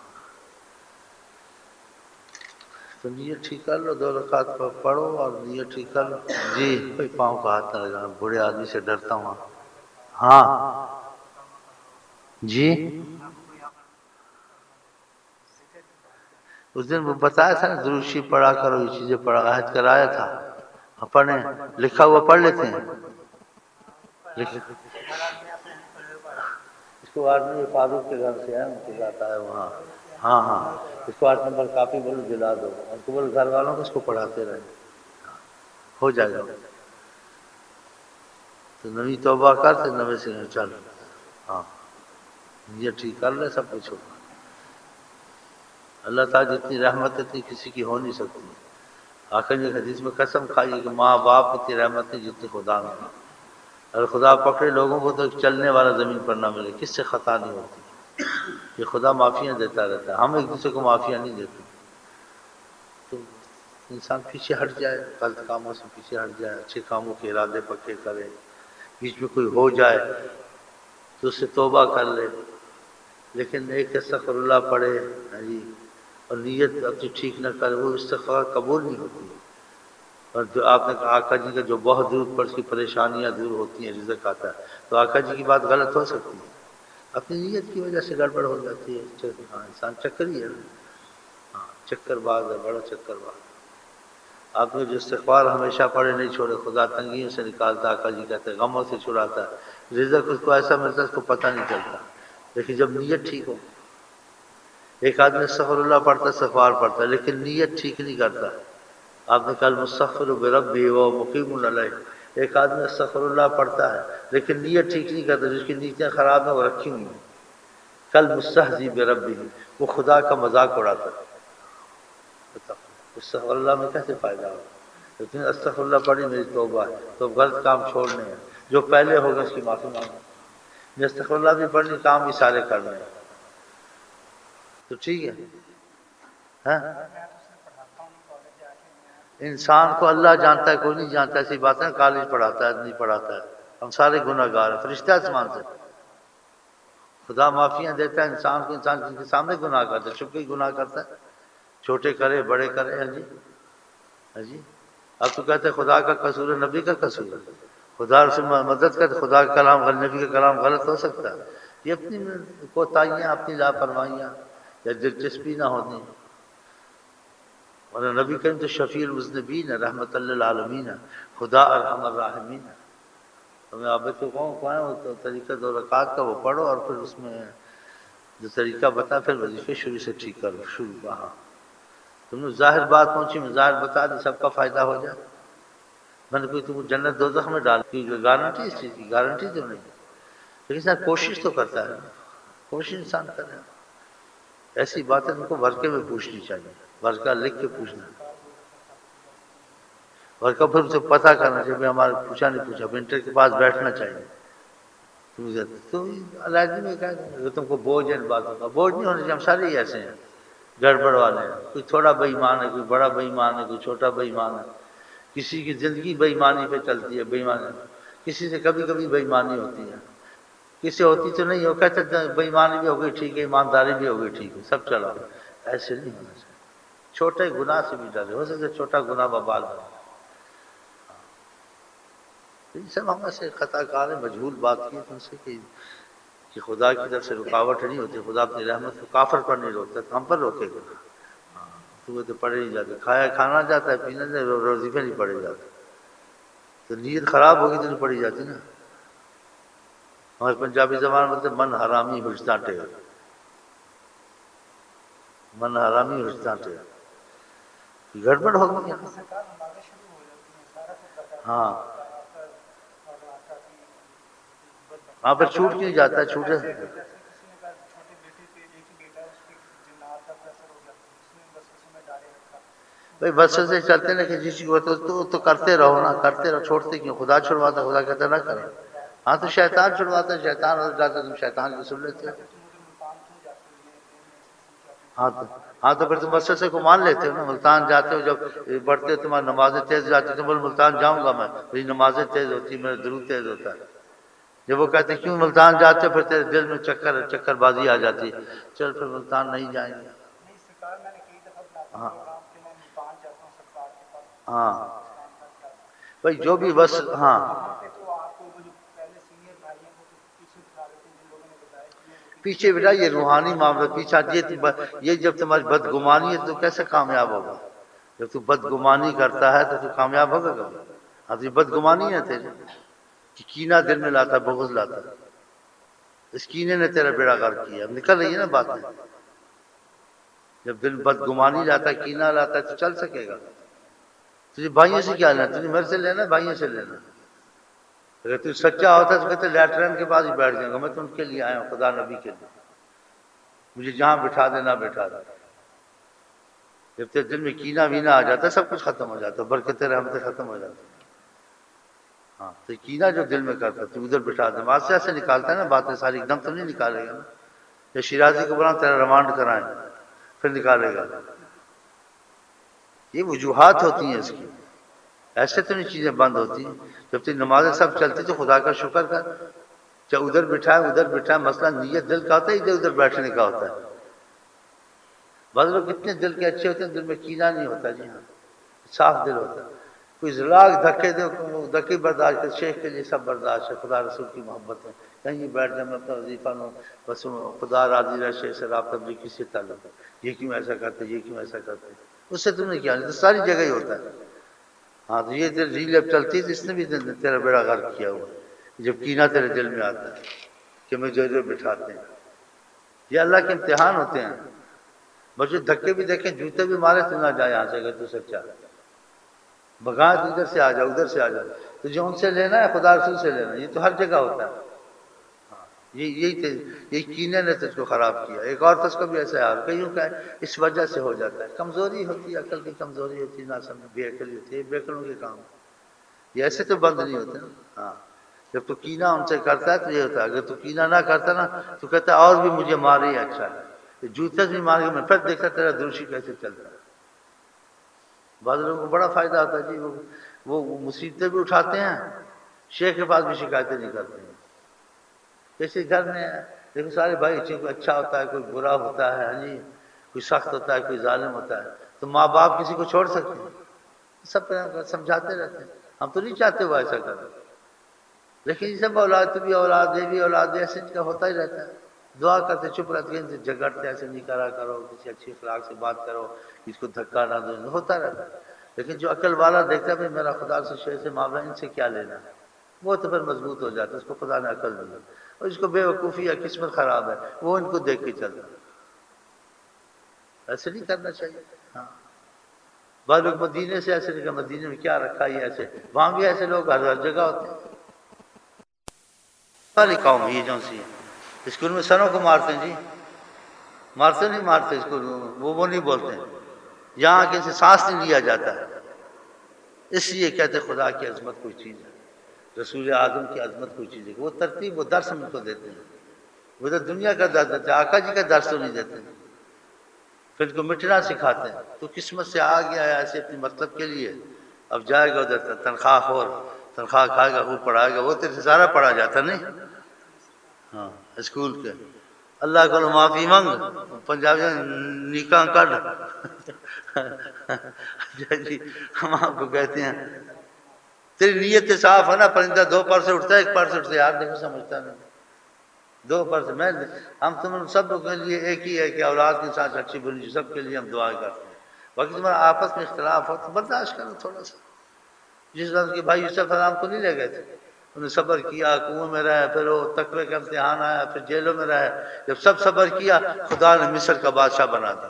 تو نیت ٹھیک کر لو، 2 رکعت پڑھو اور نیت ٹھیک کر لو۔ جی کوئی پاؤں کا ہاتھ نہ لگانا، بوڑھے آدمی سے ڈرتا ہوں۔ ہاں جی، اس دن وہ بتایا تھا نا درود شریف پڑھا کرو، یہ چیزیں پڑھا، عہد کرایا تھا، پڑھیں، لکھا ہوا پڑھ لیتے ہیں۔ اس کو آدمی فاروق کے گھر سے ہے، ان کے ساتھ آیا وہاں۔ ہاں ہاں، اس کو 8 نمبر کاپی بولو دلا دو، ان کو بولو گھر والوں کو اس کو پڑھاتے رہے، ہو جائے گا۔ تو نئی توبہ کرتے نوے سے چل، ہاں یہ ٹھیک کر لے، سب کچھ ہوگا۔ اللہ تعالیٰ جتنی رحمت اتنی کسی کی ہو نہیں سکتی۔ آخر ایک حدیث میں قسم کھائیے کہ ماں باپ اتنی رحمت نہیں جتنی خدا میں، اگر خدا پکڑے لوگوں کو تو چلنے والا زمین پر نہ ملے، کس سے خطا نہیں ہوتی، یہ خدا معافیاں دیتا رہتا ہے، ہم ایک دوسرے کو معافیاں نہیں دیتے۔ تو انسان پیچھے ہٹ جائے، غلط کاموں سے پیچھے ہٹ جائے، اچھے کاموں کے ارادے پکے کرے، بیچ میں کوئی ہو جائے تو اس سے توبہ کر لے، لیکن ایک استغفر اللہ پڑھے جی اور نیت اپنی ٹھیک نہ کرے، وہ استغفار قبول نہیں ہوتی۔ اور جو آپ نے کہا آقا جی کا جو بہت دور پر اس کی پریشانیاں دور ہوتی ہیں، رزق آتا ہے، تو آقا جی کی بات غلط ہو سکتی ہے؟ اپنی نیت کی وجہ سے گڑبڑ ہو جاتی ہے۔ ہاں انسان چکر ہی ہے نا، ہاں چکر باز ہے، بڑا چکر باز۔ آپ نے جو استغفار ہمیشہ پڑھے نہیں چھوڑے، خدا تنگیوں سے نکالتا، آقا جی کہتے ہیں غموں سے چھڑاتا ہے، رزق اس کو ایسا ملتا ہے اس کو پتہ نہیں چلتا، لیکن جب نیت ٹھیک ہو۔ ایک آدمی استغفر اللہ پڑھتا ہے، استغفار پڑھتا ہے، لیکن نیت ٹھیک نہیں کرتا۔ آپ نے کل مستغفر بربہ و مقیم علیہ، ایک آدمی استغفر اللہ پڑھتا ہے لیکن نیت ٹھیک نہیں کرتا، جس کی نیتیں خراب ہیں وہ رکھی ہوئی ہیں، کل مستہزی بربہ، وہ خدا کا مذاق اڑاتا ہے۔ استغفر اللہ میں کیسے فائدہ ہو؟ لیکن استغفر اللہ پڑھی میری توبہ ہے، تو غلط کام چھوڑنے ہیں، جو پہلے ہوگا اس کی معافی مانگو۔ میں استغفر اللہ بھی پڑھنی، کام بھی سارے کرنے ہیں، تو ٹھیک ہے۔ ہاں انسان کو اللہ جانتا ہے، کوئی نہیں جانتا، ایسی بات ہے کالج پڑھاتا ہے نہیں پڑھاتا ہے، ہم سارے گناہ گار ہیں، فرشتہ آسمان سے خدا معافیاں دیتا ہے انسان کو، انسان کے سامنے گناہ کرتا ہے، چھپ کے گناہ کرتا ہے، چھوٹے کرے بڑے کرے۔ ہاں جی ہاں جی، اب تو کہتے ہیں خدا کا قصور ہے، نبی کا قصور ہے، خدا سے مدد کرتے، خدا کا کلام نبی کا کلام غلط ہو سکتا ہے؟ یہ اپنی کوتاہیاں، اپنی لاپرواہیاں یا دلچسپی نہ ہوتی، اور نبی کریم تو شفیع المذنبین ہے، رحمت للعالمین ہے، خدا ارحم الراحمین ہے۔ تو میں آپ کو کہوں وہ تو طریقہ 2 رکعت کا وہ پڑھو، اور پھر اس میں جو طریقہ بتا، پھر وظیفے شروع سے ٹھیک کرو، شروع کہاں تم نے ظاہر بات پہنچی، میں ظاہر بتا دی، سب کا فائدہ ہو جائے۔ میں نے کوئی تم کو جنت دوزخ میں ڈال کی گارنٹی، اس چیز کی گارنٹی تو نہیں، لیکن سر کوشش تو کرتا ہے، کوشش انسان کرے۔ ایسی باتیں تم کو ورقے میں پوچھنی چاہیے، ورقہ لکھ کے پوچھنا، ورقہ پھر اسے پتہ کرنا چاہیے، ہمارا پوچھا نہیں پوچھا، پرنٹر کے پاس بیٹھنا چاہیے۔ تو علیحدگی میں کہہ دیں تم کو بوجھ ہے ان باتوں کا، بوجھ نہیں ہونا چاہیے، ہم سارے ہی ایسے ہیں، گڑبڑ والے ہیں، کوئی تھوڑا بے ایمان ہے، کوئی بڑا بے ایمان ہے، کوئی چھوٹا بے ایمان ہے، کسی کی زندگی بے ایمانی پہ چلتی ہے، بے ایمانی، کسی سے کبھی کبھی بے ایمانی ہوتی ہے، کسی سے ہوتی تو نہیں، وہ کہتے بے ایمانی بھی ہو گئی ٹھیک ہے، ایمانداری بھی ہو گئی ٹھیک ہے، سب چلا، ایسے نہیں ہونا چاہیے۔ چھوٹے گناہ سے بھی ڈرے، ہو سکتا ہے چھوٹا گناہ وبال بنے۔ یہ سب ہم سے خطا کار ہے، مجہول بات کی تم سے کہ خدا کی طرف سے رکاوٹ نہیں ہوتی، خدا اپنی رحمت کو کافر پر نہیں روکتا، تو ہم پر روکے گا؟ تو وہ تو پڑھے نہیں جاتے، کھانا جاتا ہے، پینا جاتا ہے، روزی پہ نہیں پڑے جاتے، تو نیت خراب ہوگی تو نہیں پڑھی جاتی نا۔ ہمارے پنجابی زبان میں بولتے من حرامی ہجتا ٹے، من حرامی ہجتا ٹے، گڑبڑ ہو گئی۔ ہاں وہاں پر چھوٹ کیوں جاتا ہے؟ چھوٹے بھائی بس سے چلتے نا کہ جس کو تو کرتے رہو نا، کرتے رہو، چھوڑتے کیوں؟ خدا چھڑواتا، خدا کہتا نہ کرو۔ ہاں تو شیطان چھڑواتا ہے، شیطان ہو جاتا ہے، تم شیطان کی سن لیتے ہو۔ ہاں تو پھر تم وسوسے کو مان لیتے ہو نا، ملتان جاتے ہو، جب بڑھتے تمہاری نمازیں تیز جاتی، تم بول ملتان جاؤں گا میں، میری نمازیں تیز ہوتی، میرا درود تیز ہوتا ہے۔ جب وہ کہتے کیوں ملتان جاتے ہو، پھر تیرے دل میں چکر بازی آ جاتی، چل پھر ملتان نہیں جائیں گے۔ ہاں ہاں بھائی جو بھی بس، ہاں پیچھے بیٹا یہ روحانی معاملہ پیچھے، یہ جب تمہاری بدگمانی ہے تو کیسے کامیاب ہوگا؟ جب تو بدگمانی کرتا ہے تو کامیاب ہوگا کبھی؟ اب یہ بدگمانی ہے تیرے، کینہ دل میں لاتا، بغض لاتا، اس کینے نے تیرا بیڑا غرق کیا۔ اب نکل رہی ہے نا باتیں، جب دل بدگمانی لاتا ہے، کینہ لاتا ہے، تو چل سکے گا؟ تجھے بھائیوں سے کیا لینا؟ تجھے میرے سے لینا، بھائیوں سے لینا۔ اگر تو سچا ہوتا تو کہتے لیٹرین کے پاس ہی بیٹھ جاؤں گا، میں تو ان کے لیے آیا ہوں، خدا نبی کے لیے، مجھے جہاں بٹھا دینا بٹھا دے۔ جب تیرے دل میں کینہ وینہ آ جاتا ہے، سب کچھ ختم ہو جاتا ہے، برکتیں رحمتیں ختم ہو جاتی ہیں۔ ہاں تو کینہ جو دل میں کرتا تو ادھر بٹھا دے، وہاں سے ایسے نکالتا ہے نا باتیں ساری، ایک دم تو نہیں نکالے گا نا، یا شیرازی کو بنا تیرا ریمانڈ کرائیں پھر نکالے گا؟ یہ وجوہات ہوتی ہیں اس کی، ایسے تو نہیں چیزیں بند ہوتی ہیں۔ جب تیری نمازیں سب چلتی تو خدا کا شکر کر، چاہے ادھر بٹھائے مسئلہ نیت دل کا ہوتا ہے، ادھر ادھر بیٹھنے کا ہوتا ہے۔ بعض لوگ اتنے دل کے اچھے ہوتے ہیں دل میں کینہ نہیں ہوتا، جی ہاں صاف دل ہوتا ہے۔ کوئی لاکھ دھکے دے، دھکے برداشت کر، شیخ کے لیے سب برداشت ہے، خدا رسول کی محبت ہے، کہیں بیٹھ جائے میں اپنا وظیفہ لوں، بس خدا راضی رہے، شیخ سے رابطہ بھی کس سے تعلق ہے، یہ کیوں ایسا کرتے، یہ کیوں ایسا کرتے، اس سے تم نے کیا نہیں، تو ساری جگہ ہی ہوتا ہے۔ ہاں تو یہ ریل اب چلتی ہے تو اس نے بھی تیرا بیڑا غرق کیا ہوا ہے، جب کینہ تیرے دل میں آتا ہے کہ مجھے ادھر بٹھاتے ہیں۔ یہ اللہ کے امتحان ہوتے ہیں۔ بچے دھکے بھی دیکھیں، جوتے بھی مارے تو نہ جائے یہاں سے، اگر تو سچا ہے بگائے تو ادھر سے آ جاؤ، ادھر سے آ جاؤ، تو جو ان سے لینا ہے خدا رسول سے لینا، یہ تو ہر جگہ ہوتا ہے۔ یہی کینے نے تجھ کو خراب کیا۔ ایک اور تجھ کو بھی ایسا ہے، کئیوں کا اس وجہ سے ہو جاتا ہے، کمزوری ہوتی ہے، عقل کی کمزوری ہوتی ہے، نہ سمجھ بے عقلی ہوتی ہے، بے عقلوں کے کام، یہ ایسے تو بند نہیں ہوتے نا۔ ہاں جب تو کینہ ان سے کرتا ہے تو یہ ہوتا ہے، اگر تو کینہ نہ کرتا نا تو کہتا ہے اور بھی مجھے مارے ہی اچھا ہے، جوتے سے مار کے میں پھر دیکھتا تیرا دروشی کیسے چلتا ہے۔ بعض لوگوں کو بڑا فائدہ ہوتا ہے جی، وہ مصیبتیں بھی اٹھاتے ہیں، شیخ کے پاس بھی شکایتیں نہیں کرتے ہیں۔ جیسے گھر میں دیکھو سارے بھائی، کوئی اچھا ہوتا ہے، کوئی برا ہوتا ہے، جی کوئی سخت ہوتا ہے، کوئی ظالم ہوتا ہے، تو ماں باپ کسی کو چھوڑ سکتے ہیں؟ سب سمجھاتے رہتے ہیں، ہم تو نہیں چاہتے وہ ایسا کرے، لیکن یہ سب اولاد تو بھی اولاد، یہ بھی اولاد، ایسے کا ہوتا ہی رہتا ہے۔ دعا کرتے، چپ رہتے ہیں، جھگڑتے، ایسے نہیں کرا کرو، کسی اچھی اخلاق سے بات کرو، اس کو دھکا نہ دو، ہوتا رہتا ہے۔ لیکن جو عقل والا دیکھتا ہے میرا خدا سے، شیخ سے معاملہ، ان سے کیا لینا ہے، وہ تو پھر مضبوط ہو جاتا ہے، اس کو خدا نے عقل دی، اور اس کو بے وقوفی یا قسمت خراب ہے وہ ان کو دیکھ کے چلتا ہے۔ ایسے نہیں کرنا چاہیے۔ ہاں بعض لوگ مدینے سے ایسے نہیں کہ مدینے میں کیا رکھا ہے، ایسے وہاں بھی ایسے لوگ ہر جگہ ہوتے ہیں۔ والی قوم یہ جو سی اسکول میں سروں کو مارتے ہیں، جی مارتے نہیں مارتے اسکول میں، وہ نہیں بولتے ہیں، یہاں کسی سانس نہیں لیا جاتا ہے، اس لیے کہتے خدا کی عظمت کوئی چیز ہے، رسول اعظم کی عظمت کوئی چیز ہے، وہ ترتیب، وہ درس ہم کو دیتے ہیں، وہ تو دنیا کا درس دیتے ہیں، آقا جی کا درس تو نہیں دیتے ہیں، پھر کو مٹنا سکھاتے ہیں۔ تو قسمت سے آ گیا ہے ایسے اپنے مطلب کے لیے، اب جائے گا ادھر تنخواہ خور، تنخواہ کھائے گا، وہ پڑھائے گا، وہ تو سارا پڑھا جاتا نہیں۔ ہاں اسکول کے اللہ کو معافی مانگ، پنجابی نکاح کر جی ہم آپ کو کہتے ہیں تیری نیت صاف ہے نا، پرندہ دو پر سے اٹھتا ہے، ایک پر سے اٹھتا ہے، یار دیکھو سمجھتا نہیں، دو پر سے میں ہم تم سب کے لیے ایک ہی ہے کہ اولاد کے ساتھ اچھی بنی، سب کے لیے ہم دعا کرتے ہیں، باقی تمہارا آپس میں اختلاف ہو تو برداشت کرو تھوڑا سا۔ جس وقت کہ بھائی یوسف السلام کو نہیں لے گئے تھے، انہوں نے صبر کیا، کنویں میں رہے، پھر وہ تقوی کا امتحان آیا، پھر جیلوں میں رہے، جب سب صبر کیا خدا نے مصر کا بادشاہ بنا دیا۔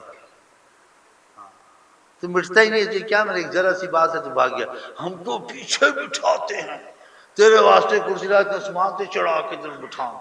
تو مٹتا ہی نہیں، کیا میرے ایک ذرا سی بات ہے تو بھاگ گیا، ہم کو پیچھے بٹھاتے ہیں، تیرے واسطے کرسی لا کے آسمان سے چڑھا کے دل بٹھاؤں۔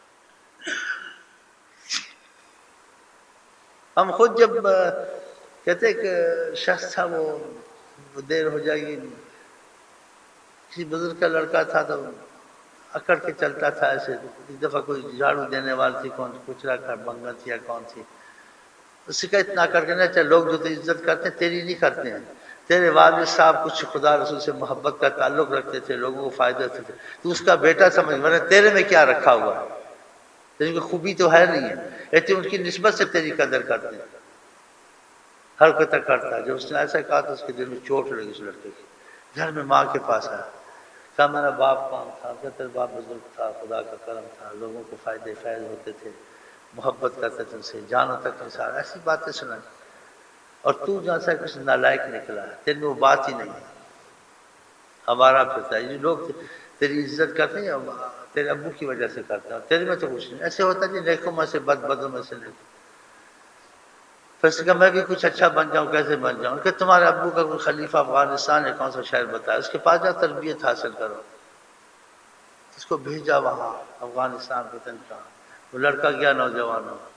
ہم خود جب کہتے کہ شخص تھا، وہ دیر ہو جائے گی، کسی بزرگ کا لڑکا تھا تو اکڑ کے چلتا تھا ایسے، ایک دفعہ کوئی جھاڑو دینے والی تھی، کون کچرا کا بنگا تھی یا کون تھی، اس سے کہ اتنا کر کے نہیں چل، لوگ جو تو عزت کرتے ہیں تیری نہیں کرتے ہیں، تیرے والد صاحب کچھ خدا رسول سے محبت کا تعلق رکھتے تھے، لوگوں کو فائدہ دیتے تھے، تو اس کا بیٹا سمجھ، ورنہ تیرے میں کیا رکھا ہوا ہے، تیری کوئی خوبی تو ہے نہیں ہے، ایسے ان کی نسبت سے تیری قدر کرتے ہیں، حرکت کرتا ہے۔ جب اس نے ایسا کہا تو اس کے دل میں چوٹ لگی اس لڑکے کی، گھر میں ماں کے پاس آیا، کہا میرا باپ کون تھا، کہ تیرا باپ بزرگ تھا، خدا کا کرم تھا، لوگوں کو فائدے فیض ہوتے تھے، محبت کرتے تھے ان سے، جانوں تک نثار، ایسی باتیں سنائیں، اور تو جہاں سے کچھ نالائق نکلا ہے، تیرے میں وہ بات ہی نہیں ہے، ہمارا پھرتا ہے، یہ لوگ تیری عزت کرتے ہیں تیرے ابو کی وجہ سے کرتے ہیں، تیرے میں تو کچھ نہیں، ایسے ہوتا ہے نیکوں میں سے بدوں میں سے نیک۔ پھر اس کا میں بھی کچھ اچھا بن جاؤں، کیسے بن جاؤں، کہ تمہارے ابو کا کوئی خلیفہ افغانستان ہے، کون سا شہر بتایا، اس کے پاس جا تربیت حاصل کرو، اس کو بھیجا وہاں افغانستان پتن کا، وہ لڑکا گیا نوجوان ہو،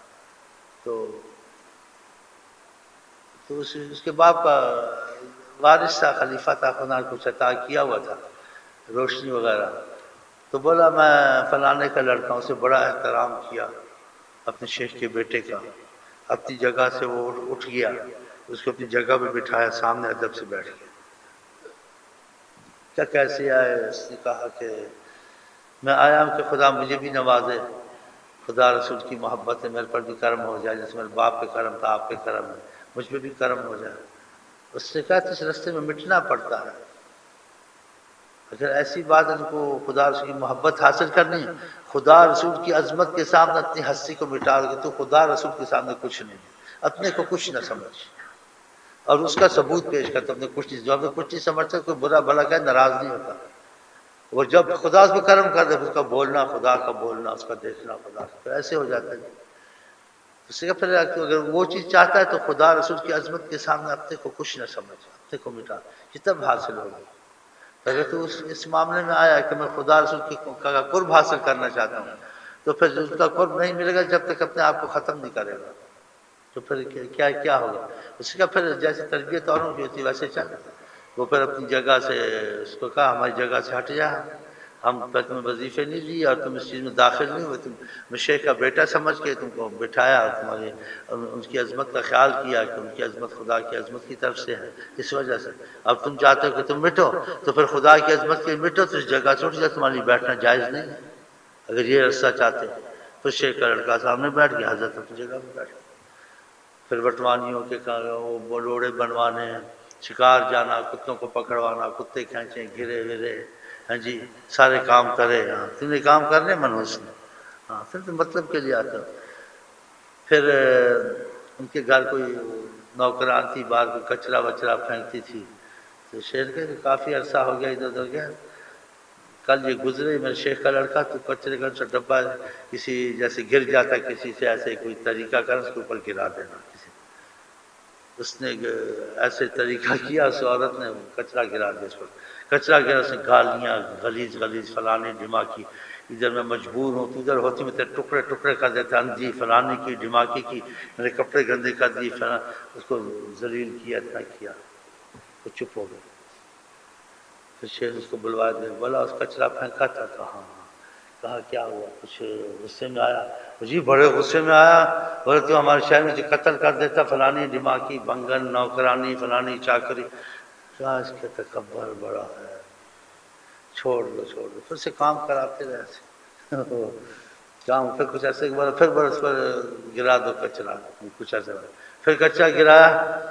تو اس کے باپ کا وارث تھا، خلیفہ تھا، خدا نے کچھ عطا کیا ہوا تھا، روشنی وغیرہ، تو بولا میں فلانے کا لڑکا ہوں، اسے بڑا احترام کیا اپنے شیخ کے بیٹے کا، اپنی جگہ سے وہ اٹھ گیا، اس کو اپنی جگہ پہ بٹھایا، سامنے ادب سے بیٹھ گیا، کیا کیسے آئے، اس نے کہا کہ میں آیا ہوں کہ خدا مجھے بھی نوازے، خدا رسول کی محبت ہے، میرے پر بھی کرم ہو جائے، جیسے میرے باپ پہ کرم تھا آپ پہ کرم ہے، مجھ پہ بھی کرم ہو جائے۔ اس نے کہا اس راستے میں مٹنا پڑتا ہے، اگر ایسی بات ان کو خدا رسول کی محبت حاصل کرنی ہے، خدا رسول کی عظمت کے سامنے اپنی ہستی کو مٹا دے تو خدا رسول کے سامنے کچھ نہیں، اپنے کو کچھ نہ سمجھ، اور اس کا ثبوت پیش کر، تم نے کچھ نہیں، جو ہم نے کچھ نہیں سمجھتا کوئی برا بھلا کہ ناراض نہیں ہوتا، وہ جب خدا اس پہ کرم کر دے اس کا بولنا خدا کا بولنا، اس کا دیکھنا خدا کا، پھر ایسے ہو جاتا ہے۔ اس کا پھر اگر وہ چیز چاہتا ہے تو خدا رسول کی عظمت کے سامنے اپنے کو کچھ نہ سمجھ، اپنے کو مٹا، یہ تب حاصل ہوگا۔ اگر تو اس معاملے میں آیا کہ میں خدا رسول کا قرب حاصل کرنا چاہتا ہوں، تو پھر اس کا قرب نہیں ملے گا جب تک اپنے آپ کو ختم نہیں کرے گا، تو پھر کیا ہوگا؟ اس کا پھر جیسے تربیت اوروں کی ہوتی ویسے چل، وہ پھر اپنی جگہ سے اس کو کہا ہماری جگہ سے ہٹ جا، ہم پہ تمہیں وظیفے نہیں دیے اور تم اس چیز میں داخل نہیں ہوئے، تم شیخ کا بیٹا سمجھ کے تم کو بٹھایا، تمہاری ان کی عظمت کا خیال کیا کہ ان کی عظمت خدا کی عظمت کی طرف سے ہے، اس وجہ سے اب تم چاہتے ہو کہ تم مٹو، تو پھر خدا کی عظمت کے مٹو تو اس جگہ سے اٹھ جائے، تمہارے لیے بیٹھنا جائز نہیں ہے، اگر یہ رستہ چاہتے ہو۔ پھر شیخ کا لڑکا سامنے بیٹھ گیا، حضرت اپنی جگہ پہ بیٹھ گیا۔ پھر بٹوانیوں کے وہ روڑے بنوانے، شکار جانا، کتوں کو پکڑوانا، کتے کھینچیں گرے ورے، ہاں جی سارے کام کرے، ہاں تم نے کام کرنے منحوس نے، ہاں پھر تو مطلب کے لیے آتے ہو۔ پھر ان کے گھر کوئی نوکران تھی، باہر کوئی کچرا وچرا پھینکتی تھی، تو شیخ کے کافی عرصہ ہو گیا ادھر ادھر گیا، کل یہ گزرے میرے شیخ کا لڑکا تو کچرے کا ڈبہ کسی جیسے گر جاتا ہے کسی سے، ایسے کوئی طریقہ کر اس کے اوپر گرا دینا، اس نے ایسے طریقہ کیا، اس عورت نے کچرا گرا دیا، اس پر کچرا گرا، اس نے گالیاں غلیظ غلیظ فلانے ڈھماکی، ادھر میں مجبور ہوں تو ادھر ہوتی میں تیرے ٹکڑے ٹکڑے کر دیتا، اندھی فلانے کی ڈھماکی کی، میرے کپڑے گندے کر دیے، اس کو ذلیل کیا، اتنا کیا، وہ چپ ہو گیا۔ پھر شیخ اس کو بلوا دے، بولا اس کچرا پھینکا تھا، کہا کہا کیا ہوا؟ کچھ غصے میں آیا؟ جی بڑے غصے میں آیا، بولے تو ہمارے شہر میں قتل کر دیتا، فلانی دماغی بنگن نوکرانی فلانی چاکری، کیا اس کے تکبر بڑا ہے، چھوڑ دو چھوڑ دو، پھر سے کام کراتے رہے کام، پھر کچھ ایسے بولا، پھر برس پر گرا دو کچرا، کچھ ایسے پھر کچرا گرایا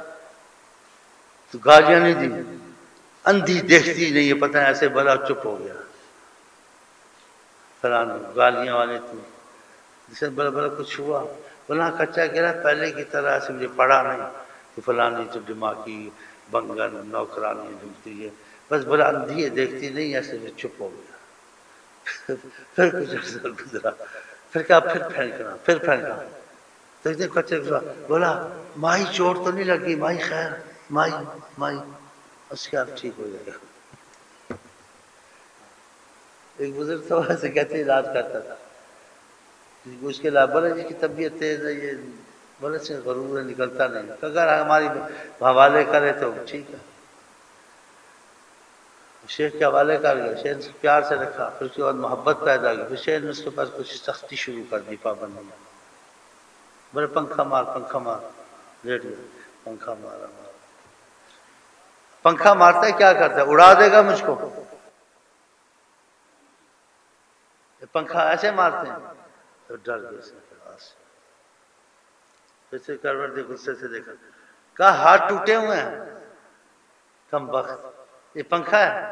تو گالیاں نہیں دی، اندھی دیکھتی نہیں ہے پتہ ایسے بڑا، چپ ہو گیا، فلاں گالیاں والے تم جسے بڑا بڑا کچھ ہوا، بولا کچا گرا پہلے کی طرح ایسے مجھے پڑا نہیں، تو فلانی تو دماغی بنگن نوکرانی ڈھونڈتی ہے، بس بڑا اندھی ہے دیکھتی نہیں، ایسے میں چپ ہو گیا۔ پھر کچھ عرصہ گزرا، پھر کہا پھر پھینکنا، پھر پھینکا تو اتنے کچے بولا مائی چوٹ تو نہیں لگی؟ مائی خیر، مائی مائی، اس کے آپ ٹھیک ہو جائے گا۔ ایک بزرگ تھا ایسے کہتے علاج کرتا تھا، اس کے علاوہ بولے جی کی طبیعت تیز ہے، یہ بولے سے غرور نکلتا نہیں، اگر ہماری حوالے کرے تو ٹھیک ہے، شیخ کے حوالے کر گیا، شیخ نے پیار سے رکھا، پھر اس کے بعد محبت پیدا کی، پھر شیخ نے اس کے پاس کچھ سختی شروع کر دی، پابندی، بولے پنکھا مار پنکھا مار، لیٹ گیا، پنکھا مارا مارا، پنکھا مارتا ہے کیا کرتا ہے؟ اڑا دے گا مجھ کو، پنکھا ایسے مارتے ہیں، تو ڈر گیا اس نے، پھر سے کروٹ دی، غصے سے دیکھا، کہا ہاتھ ٹوٹے ہوئے ہیں کم بخت، یہ پنکھا ہے؟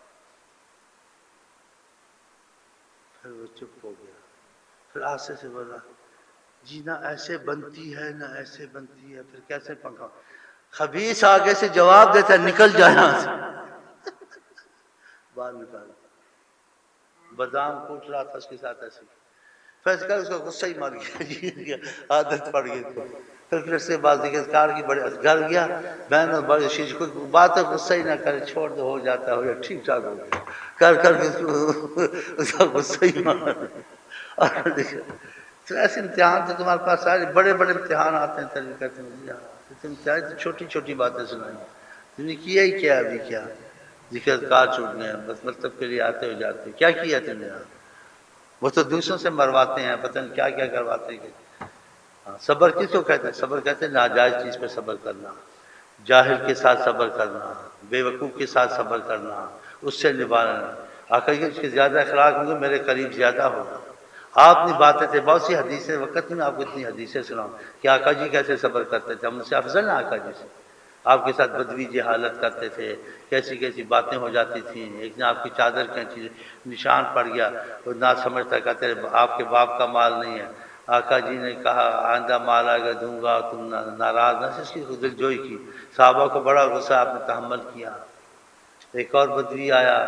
پھر وہ چپ ہو گیا، پھر آسے سے بولا جی نہ ایسے بنتی ہے نہ ایسے بنتی ہے، پھر کیسے پنکھا؟ خبیث آگے سے جواب دیتا ہے نکل جائے یہاں سے، باہر نکال، بادام کوٹ رہا تھا اس کے ساتھ ایسے، پھر اس کا غصہ ہی مار گیا، عادت پڑ گئی تھی، پھر اس کے بعد ذکر کار کی بڑے گھر گیا، بہن اور بڑے شیش کوئی بات ہے غصہ ہی نہ کرے، چھوڑ دو ہو جاتا ہو جائے، ٹھیک ٹھاک ہو گیا، کر کر کے اس کا غصہ ہی مار، اور دیکھو تو ایسے امتحان تو تمہارے پاس سارے بڑے بڑے امتحان آتے ہیں، تربیت کرتے ہیں، تم چاہے تو چھوٹی چھوٹی باتیں سنائیں، تم نے کیا ہی کیا ابھی، کیا ذکر کار چھوٹنے ہیں، بس مطلب کے لیے آتے ہو جاتے، کیا کیا تم نے؟ وہ تو دوسروں سے مرواتے ہیں، پتہ نہیں کیا کیا کرواتے ہیں۔ صبر کس کو کہتے ہیں؟ صبر کہتے ہیں ناجائز چیز پہ صبر کرنا، جاہل کے ساتھ صبر کرنا، بے وقوف کے ساتھ صبر کرنا، اس سے نبھانا، آقا جی اس کے زیادہ اخلاق ہوں گے میرے قریب زیادہ ہوگا. آپ نے باتیں تھے بہت سی حدیثیں، وقت میں آپ کو اتنی حدیثیں سناؤں کہ آقا جی کیسے صبر کرتے تھے، ہم سے افضل ہیں آقا جی سے. آپ کے ساتھ بدوی جہالت کرتے تھے، کیسی کیسی باتیں ہو جاتی تھیں. ایک دن آپ کی چادر کھینچی، نشان پڑ گیا، وہ نہ سمجھتا کہتے آپ کے باپ کا مال نہیں ہے. آقا جی نے کہا آئندہ مال آئے گا دوں گا، تم ناراض نہ سے اس کی دل جوئی کی. صحابہ کو بڑا غصہ، آپ نے تحمل کیا. ایک اور بدوی آیا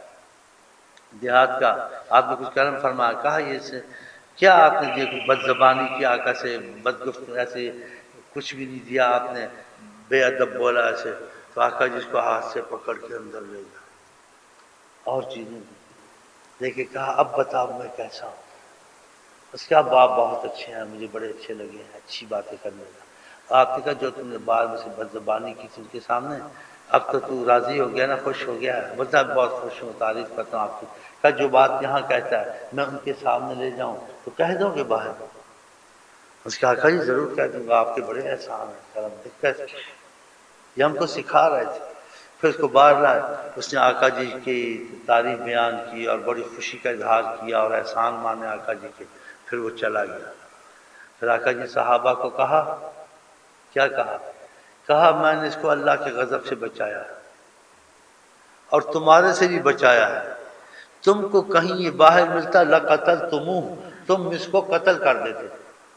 دیہات کا، آپ نے کچھ کرم فرمایا، کہا یہ سے کیا آپ نے دیکھو بد زبانی کی آقا سے، بد گفت ایسے کچھ بھی نہیں دیا آپ نے، بے ادب بولا ایسے. تو آقا جس کو ہاتھ سے پکڑ کے اندر لے گیا اور چیزیں دیکھے، کہا اب بتاؤ میں کیسا ہوں. اس کا باپ بہت اچھے ہیں، مجھے بڑے اچھے لگے ہیں، اچھی باتیں کرنے کا. آپ نے کہا جو تم نے بعد میں سے بد زبانی کی تھی ان کے سامنے، اب تو راضی ہو گیا نا، خوش ہو گیا ہے. بولتا بہت خوش ہوں، تعریف کرتا ہوں آپ کی. کہا جو بات یہاں کہتا ہے میں ان کے سامنے لے جاؤں تو کہہ دو گے باہر. اس کا آقا جی ضرور کہہ دوں گا، آپ کے بڑے احسان ہیں، کرم دقت یہ ہم کو سکھا رہے تھے. پھر اس کو باہر لائے، اس نے آقا جی کی تعریف بیان کی اور بڑی خوشی کا اظہار کیا اور احسان مانے آقا جی کے. پھر وہ چلا گیا. پھر آقا جی صحابہ کو کہا، کیا کہا؟ کہا میں نے اس کو اللہ کے غضب سے بچایا ہے اور تمہارے سے بھی بچایا ہے. تم کو کہیں یہ باہر ملتا لقتلتموہ، تم اس کو قتل کر دیتے،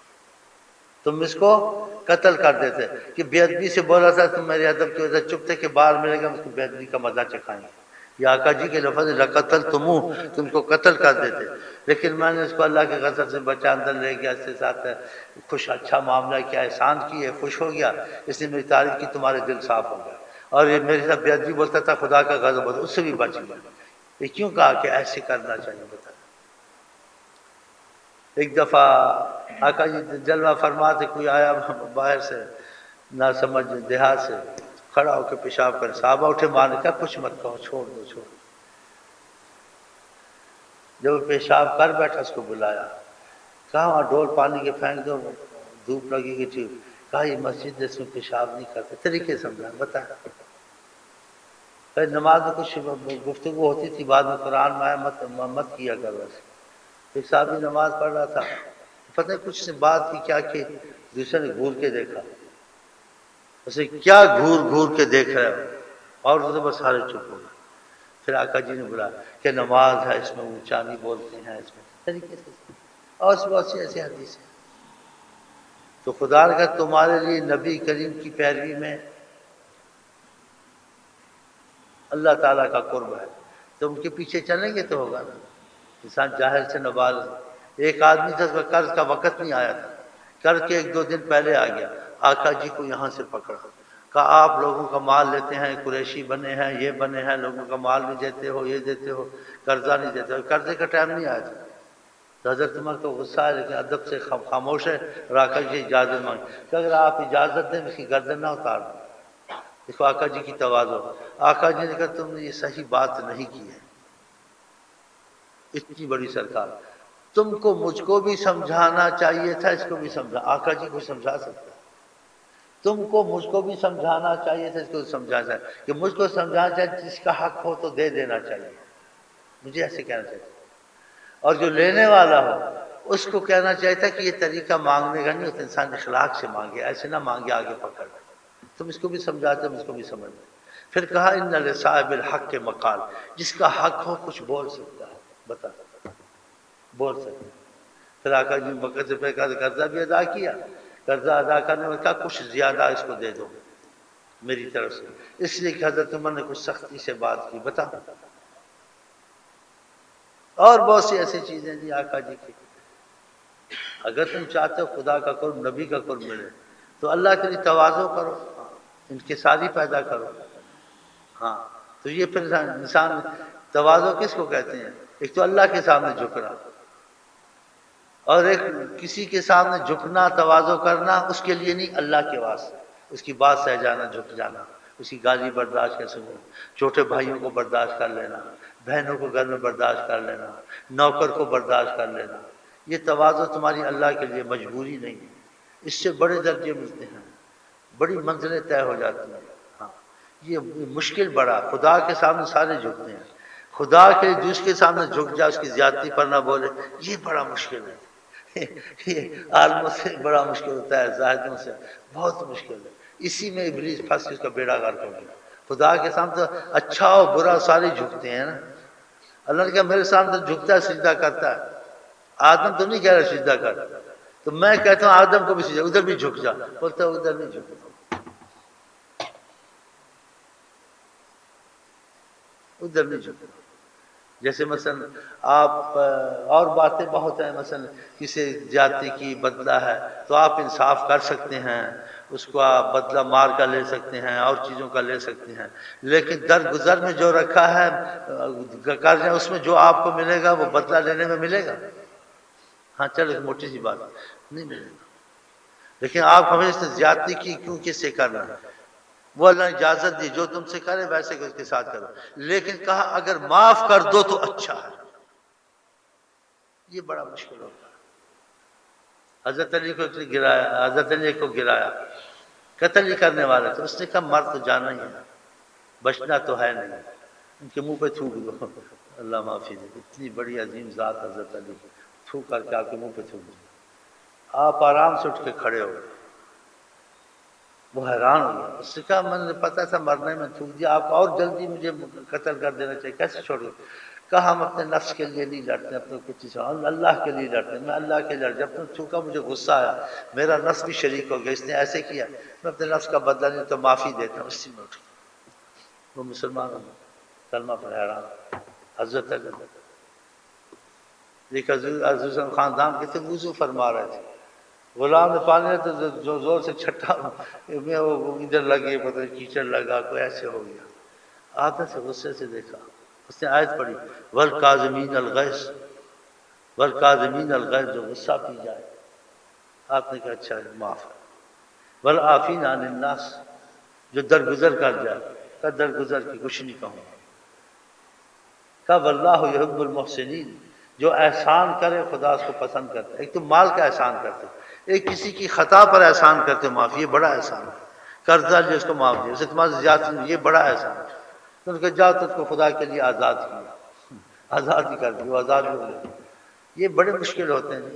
تم اس کو قتل کر دیتے. کہ بے ادبی سے بولا تھا تم میرے ادب کی وجہ چپتے کے باہر ملے گا، اس کو بے ادبی کا مزہ چکھائیں گے. یہ آقا جی کے لفظ لقتلتموہ، تم کو قتل کر دیتے، لیکن میں نے اس کو اللہ کے غضب سے بچا، اندر لے گیا، اس کے ساتھ خوش اچھا معاملہ کیا، احسان کیے، خوش ہو گیا، اس نے میری تعریف کی، تمہارے دل صاف ہو گیا. اور یہ میرے ساتھ بے ادبی بولتا تھا خدا کا غضب ہوتا، اس سے بھی بچ گیا. یہ کیوں کہا کہ ایسے کرنا چاہیے؟ بتا. ایک دفعہ آقا جی جلوہ فرما تھے، کوئی آیا باہر سے نہ سمجھ دیہات سے، کھڑا ہو کے پیشاب کر. صحابہ اٹھے مارنے کا کچھ مت کہو، چھوڑ دو چھوڑ دو. جب وہ پیشاب کر بیٹھا اس کو بلایا، کہا وہاں ڈول پانی کے پھینک دو، دھوپ لگے گی ٹھیک. کہا یہ مسجد اس میں پیشاب نہیں کرتے. طریقے سمجھا بتا. نماز میں کچھ گفتگو ہوتی تھی، بعد میں قرآن میں آیا مت کیا کرو ایسے. ایک صاحب نماز پڑھ رہا تھا، پتہ کچھ نے بات کی کیا کہ دوسرے نے گھور کے دیکھا. اسے کیا گھور گھور کے دیکھ رہے ہو؟ اور تو بس سارے چپ ہو گئے. پھر آقا جی نے بولا کہ نماز ہے اس میں اونچا نہیں بولتے ہیں، اس میں طریقے سے. اور بہت سی ایسی حدیث ہے. تو خدا کا تمہارے لیے نبی کریم کی پیروی میں اللہ تعالیٰ کا قرب ہے، تو ان کے پیچھے چلیں گے تو ہوگا نا. انسان جاہل سے نبال. ایک آدمی تھا، اس کا قرض کا وقت نہیں آیا تھا، قرض کے ایک دو دن پہلے آ گیا. آقا جی کو یہاں سے پکڑا، کہا آپ لوگوں کا مال لیتے ہیں، قریشی بنے ہیں، یہ بنے ہیں، لوگوں کا مال بھی دیتے ہو، یہ دیتے ہو، قرضہ نہیں دیتے ہو. قرضے کا ٹائم نہیں آیا تھا. تو حضرت عمر کو غصہ ہے لیکن ادب سے خاموش ہے. اور آقا جی اجازت مانگی کہ اگر آپ اجازت دیں اس کی گردن نہ اتار دیں. دیکھو آقا جی کی تواضع. آقا جی نے کہا تم نے یہ صحیح بات نہیں کی ہے، اتنی بڑی سرکار، تم کو مجھ کو بھی سمجھانا چاہیے تھا، اس کو بھی سمجھا. آقا جی کو سمجھا سکتا ہے. تم کو مجھ کو بھی سمجھانا چاہیے تھا، اس کو سمجھانا چاہیے. کہ مجھ کو سمجھانا چاہیے جس کا حق ہو تو دے دینا چاہیے، مجھے ایسے کہنا چاہیے. اور جو لینے والا ہو اس کو کہنا چاہیے تھا کہ یہ طریقہ مانگنے کا نہیں ہوتا، انسان اخلاق سے مانگے، ایسے نہ مانگے آگے پکڑ. تم اس کو بھی سمجھاتے، ہم اس کو بھی سمجھ. پھر کہا ان لصاحب الحق کے مقال، جس کا حق ہو کچھ بول سکتا ہے، بتا بول سکتا. پھر آقا جی مکہ سے پہ قرضہ بھی ادا کیا. قرضہ ادا کرنے میں کہا کچھ زیادہ اس کو دے دو میری طرف سے، اس لیے کہ حضرت عمر نے کچھ سختی سے بات کی. بتا. اور بہت سی ایسی چیزیں تھیں آقا جی کی. اگر تم چاہتے ہو خدا کا قرب، نبی کا قرب ملے تو اللہ کے لیے تواضع کرو، انکساری پیدا کرو. ہاں تو یہ پھر انسان تواضع کس کو کہتے ہیں؟ ایک تو اللہ کے سامنے جھکنا، اور ایک کسی کے سامنے جھکنا تواضع کرنا اس کے لیے نہیں، اللہ کے واسطے. اس کی بات سہ جانا، جھک جانا، اس کی گالی برداشت کر سکوں، چھوٹے بھائیوں کو برداشت کر لینا، بہنوں کو گھر میں برداشت کر لینا، نوکر کو برداشت کر لینا. یہ تواضع تمہاری اللہ کے لیے مجبوری نہیں ہے. اس سے بڑے درجے ملتے ہیں، بڑی منزلیں طے ہو جاتی ہیں. ہاں یہ مشکل بڑا، خدا کے سامنے سارے جھکتے ہیں. خدا کے جس کے سامنے جھک جائے، اس کی زیادتی پر نہ بولے، یہ بڑا مشکل ہے۔ یہ عالموں سے بڑا مشکل ہوتا ہے، زاہدوں سے بہت مشکل ہے۔ اسی میں ابلیس پھنس کے اس کا بیڑا غرق ہو گیا۔ خدا کے سامنے اچھا اور برا سارے جھکتے ہیں نا۔ اللہ نے کہا میرے سامنے جھکتا ہے، سجدہ کرتا ہے۔ آدم تو نہیں کہہ رہا سجدہ کر، تو میں کہتا ہوں آدم کو بھی سجدہ، ادھر بھی جھک جا، بولتا ہے ادھر نہیں جھکتا، ادھر نہیں جھکتا۔ جیسے مثلا آپ اور باتیں بہت ہیں، مثلا کسی جاتی کی بدلہ ہے تو آپ انصاف کر سکتے ہیں، اس کو آپ بدلہ مار کا لے سکتے ہیں اور چیزوں کا لے سکتے ہیں، لیکن درگزر میں جو رکھا ہے قرض ہے، اس میں جو آپ کو ملے گا وہ بدلہ لینے میں ملے گا۔ ہاں چلو ایک موٹی سی بات نہیں ملے گا، لیکن آپ ہمیں اس نے زیادتی کی کیوں، کس سے کرنا ہے؟ وہ اللہ نے اجازت دی جو تم سے کرے ویسے اس کے ساتھ کرو، لیکن کہا اگر معاف کر دو تو اچھا ہے۔ یہ بڑا مشکل ہوتا ہے۔ حضرت علی کو گرایا، حضرت علی کو گرایا، قتل ہی کرنے والے تھے، اس نے کہا مر تو جانا ہی ہے، بچنا تو ہے نہیں، ان کے منہ پہ تھوک دو، اللہ معافی دے۔ اتنی بڑی عظیم ذات حضرت علی، تھوک کر کے آپ کے منہ پہ تھوک دو، آپ آرام سے اٹھ کے کھڑے ہو گئے۔ وہ حیران ہو گیا، اس سے کہا میں نے پتا تھا مرنے میں تھوک دیا، آپ اور جلدی مجھے قتل کر دینا چاہیے، کیسے چھوڑ دو؟ کہا ہم اپنے نفس کے لیے نہیں لڑتے، اپنے کچھ چیز اللہ کے لیے لڑتے، میں اللہ کے لڑ، جب تم تھوکا مجھے غصہ آیا، میرا نفس بھی شریک ہو گیا، اس نے ایسے کیا، میں اپنے نفس کا بدلہ نہیں تو معافی دیتا ہوں، اسی میں اٹھ وہ مسلمان ہو کلمہ پر حیران۔ حضرت ایک عزیز خاندان کے تھے، وضو فرما رہے تھے، غلام نے پانی تو جو زور سے چھٹا میں وہ ادھر لگی، پتہ نہیں کیچڑ لگا، کوئی ایسے ہو گیا، آپ نے سے غصے سے دیکھا، اس نے آیت پڑھی والکاظمین الغیظ، والکاظمین الغیظ، جو غصہ پی جائے، آپ نے کہا اچھا معاف، والعافین عن الناس، جو درگزر کر جائے، کہ درگزر کی کچھ نہیں کہوں، کہ واللہ یحب المحسنین، جو احسان کرے خدا اس کو پسند کرتا ہے۔ ایک تو مال کا احسان کرتے، ایک کسی کی خطا پر احسان کرتے معافی، یہ بڑا احسان ہے۔ قرضہ جو اس کو معاف دیا، اسے تمہارے زیادتی نہیں، یہ بڑا احسان ہے۔ تو ان کو جاؤ تو اس کو خدا کے لیے آزاد کیا، آزاد ہی کر دیا، آزاد ہو گیا۔ یہ بڑے مشکل ہوتے ہیں،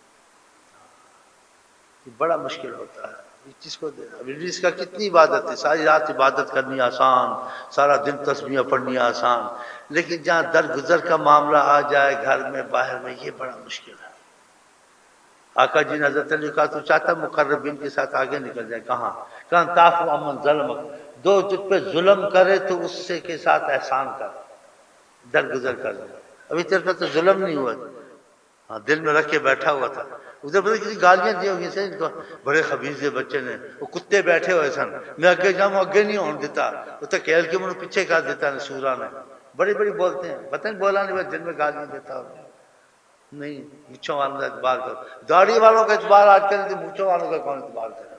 یہ بڑا مشکل ہوتا ہے جس کو ابلیس کا کتنی عبادت ہے، ساری رات عبادت کرنی آسان، سارا دن تسبیحیں پڑھنی آسان، لیکن جہاں درگزر کا معاملہ آ جائے گھر میں باہر میں، یہ بڑا مشکل ہے۔ آقا جی نے حضرت علی کہا تو چاہتا مقربین کے ساتھ آگے نکل جائے، کہاں؟ کہاں تعفو عمن ظلمک، دو جس پہ ظلم کرے تو اس سے کے ساتھ احسان کر، درگزر کر دے۔ ابھی تیرے پہ تو ظلم نہیں ہوا، ہاں دل میں رکھ کے بیٹھا ہوا تھا، ادھر پتہ کسی گالیاں دی ہوگی سے، بڑے خبیث بچے نے، وہ کتے بیٹھے ہوئے سن، میں اگے جاؤں اگے نہیں ہون دیتا، وہ تو کھیل کے منہ پیچھے کر دیتا ہے سورا نے، بڑی بڑی بولتے ہیں، پتہ نہیں بولا نہیں، بس دل میں گالیاں دیتا ہو۔ نہیں، مچھوں والوں کا اعتبار کرو، داڑھی والوں کا اعتبار آج کل تو مچھوں والوں کا کون اعتبار کرے؟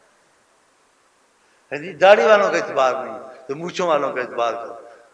داڑھی والوں کا اعتبار نہیں تو مچھوں والوں کا اعتبار کرو۔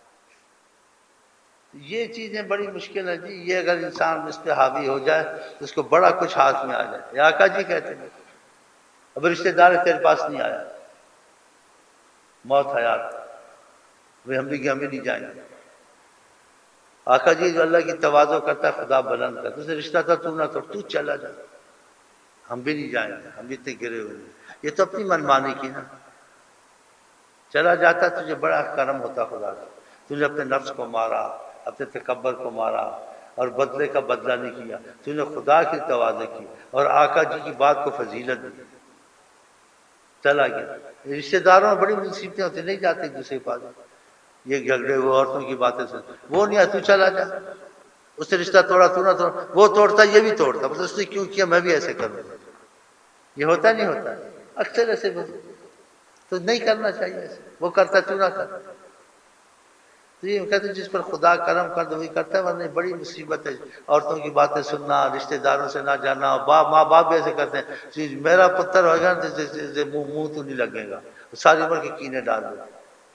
یہ چیزیں بڑی مشکل ہیں جی، یہ اگر انسان اس پہ حاوی ہو جائے تو اس کو بڑا کچھ ہاتھ میں آ جائے۔ یہ آقا جی کہتے ہیں اب رشتہ دار تیرے پاس نہیں آیا، موت حیات، ہم بھی نہیں جائیں گے۔ آقا جی جو اللہ کی تواضع کرتا ہے خدا بلند کرتا ہے، اسے رشتہ تھا تو نہ تو چلا جا، ہم بھی نہیں جائیں گے، ہم بھی اتنے گرے ہوئے ہیں۔ یہ تو اپنی منمانی کی نا، چلا جاتا تجھے بڑا کرم ہوتا خدا کا، تجھے اپنے نفس کو مارا، اپنے تکبر کو مارا اور بدلے کا بدلہ نہیں کیا، تجھے خدا کی تواضع کی اور آقا جی کی بات کو فضیلت دی، چلا گیا۔ رشتہ داروں میں بڑی مصیبتیں ہوتی، نہیں جاتے ایک دوسرے کے پاس، یہ جھگڑے ہوئے عورتوں کی باتیں سن، وہ نہیں تو چلا جا، اس سے رشتہ توڑا تو نہ توڑا، وہ توڑتا یہ بھی توڑتا، بس اس نے کیوں کیا میں بھی ایسے کروں، یہ ہوتا نہیں ہوتا اکثر ایسے، تو نہیں کرنا چاہیے ایسے، وہ کرتا تو نہ کر۔ تو یہ کہتے ہیں جس پر خدا کرم کر دے وہی کرتا ہے، ورنہ بڑی مصیبت ہے عورتوں کی باتیں سننا، رشتہ داروں سے نہ جانا، ماں باپ بھی ایسے کرتے ہیں، میرا پتر ہوگا منہ تو نہیں لگے گا، ساری عمر کے کینے ڈال دے۔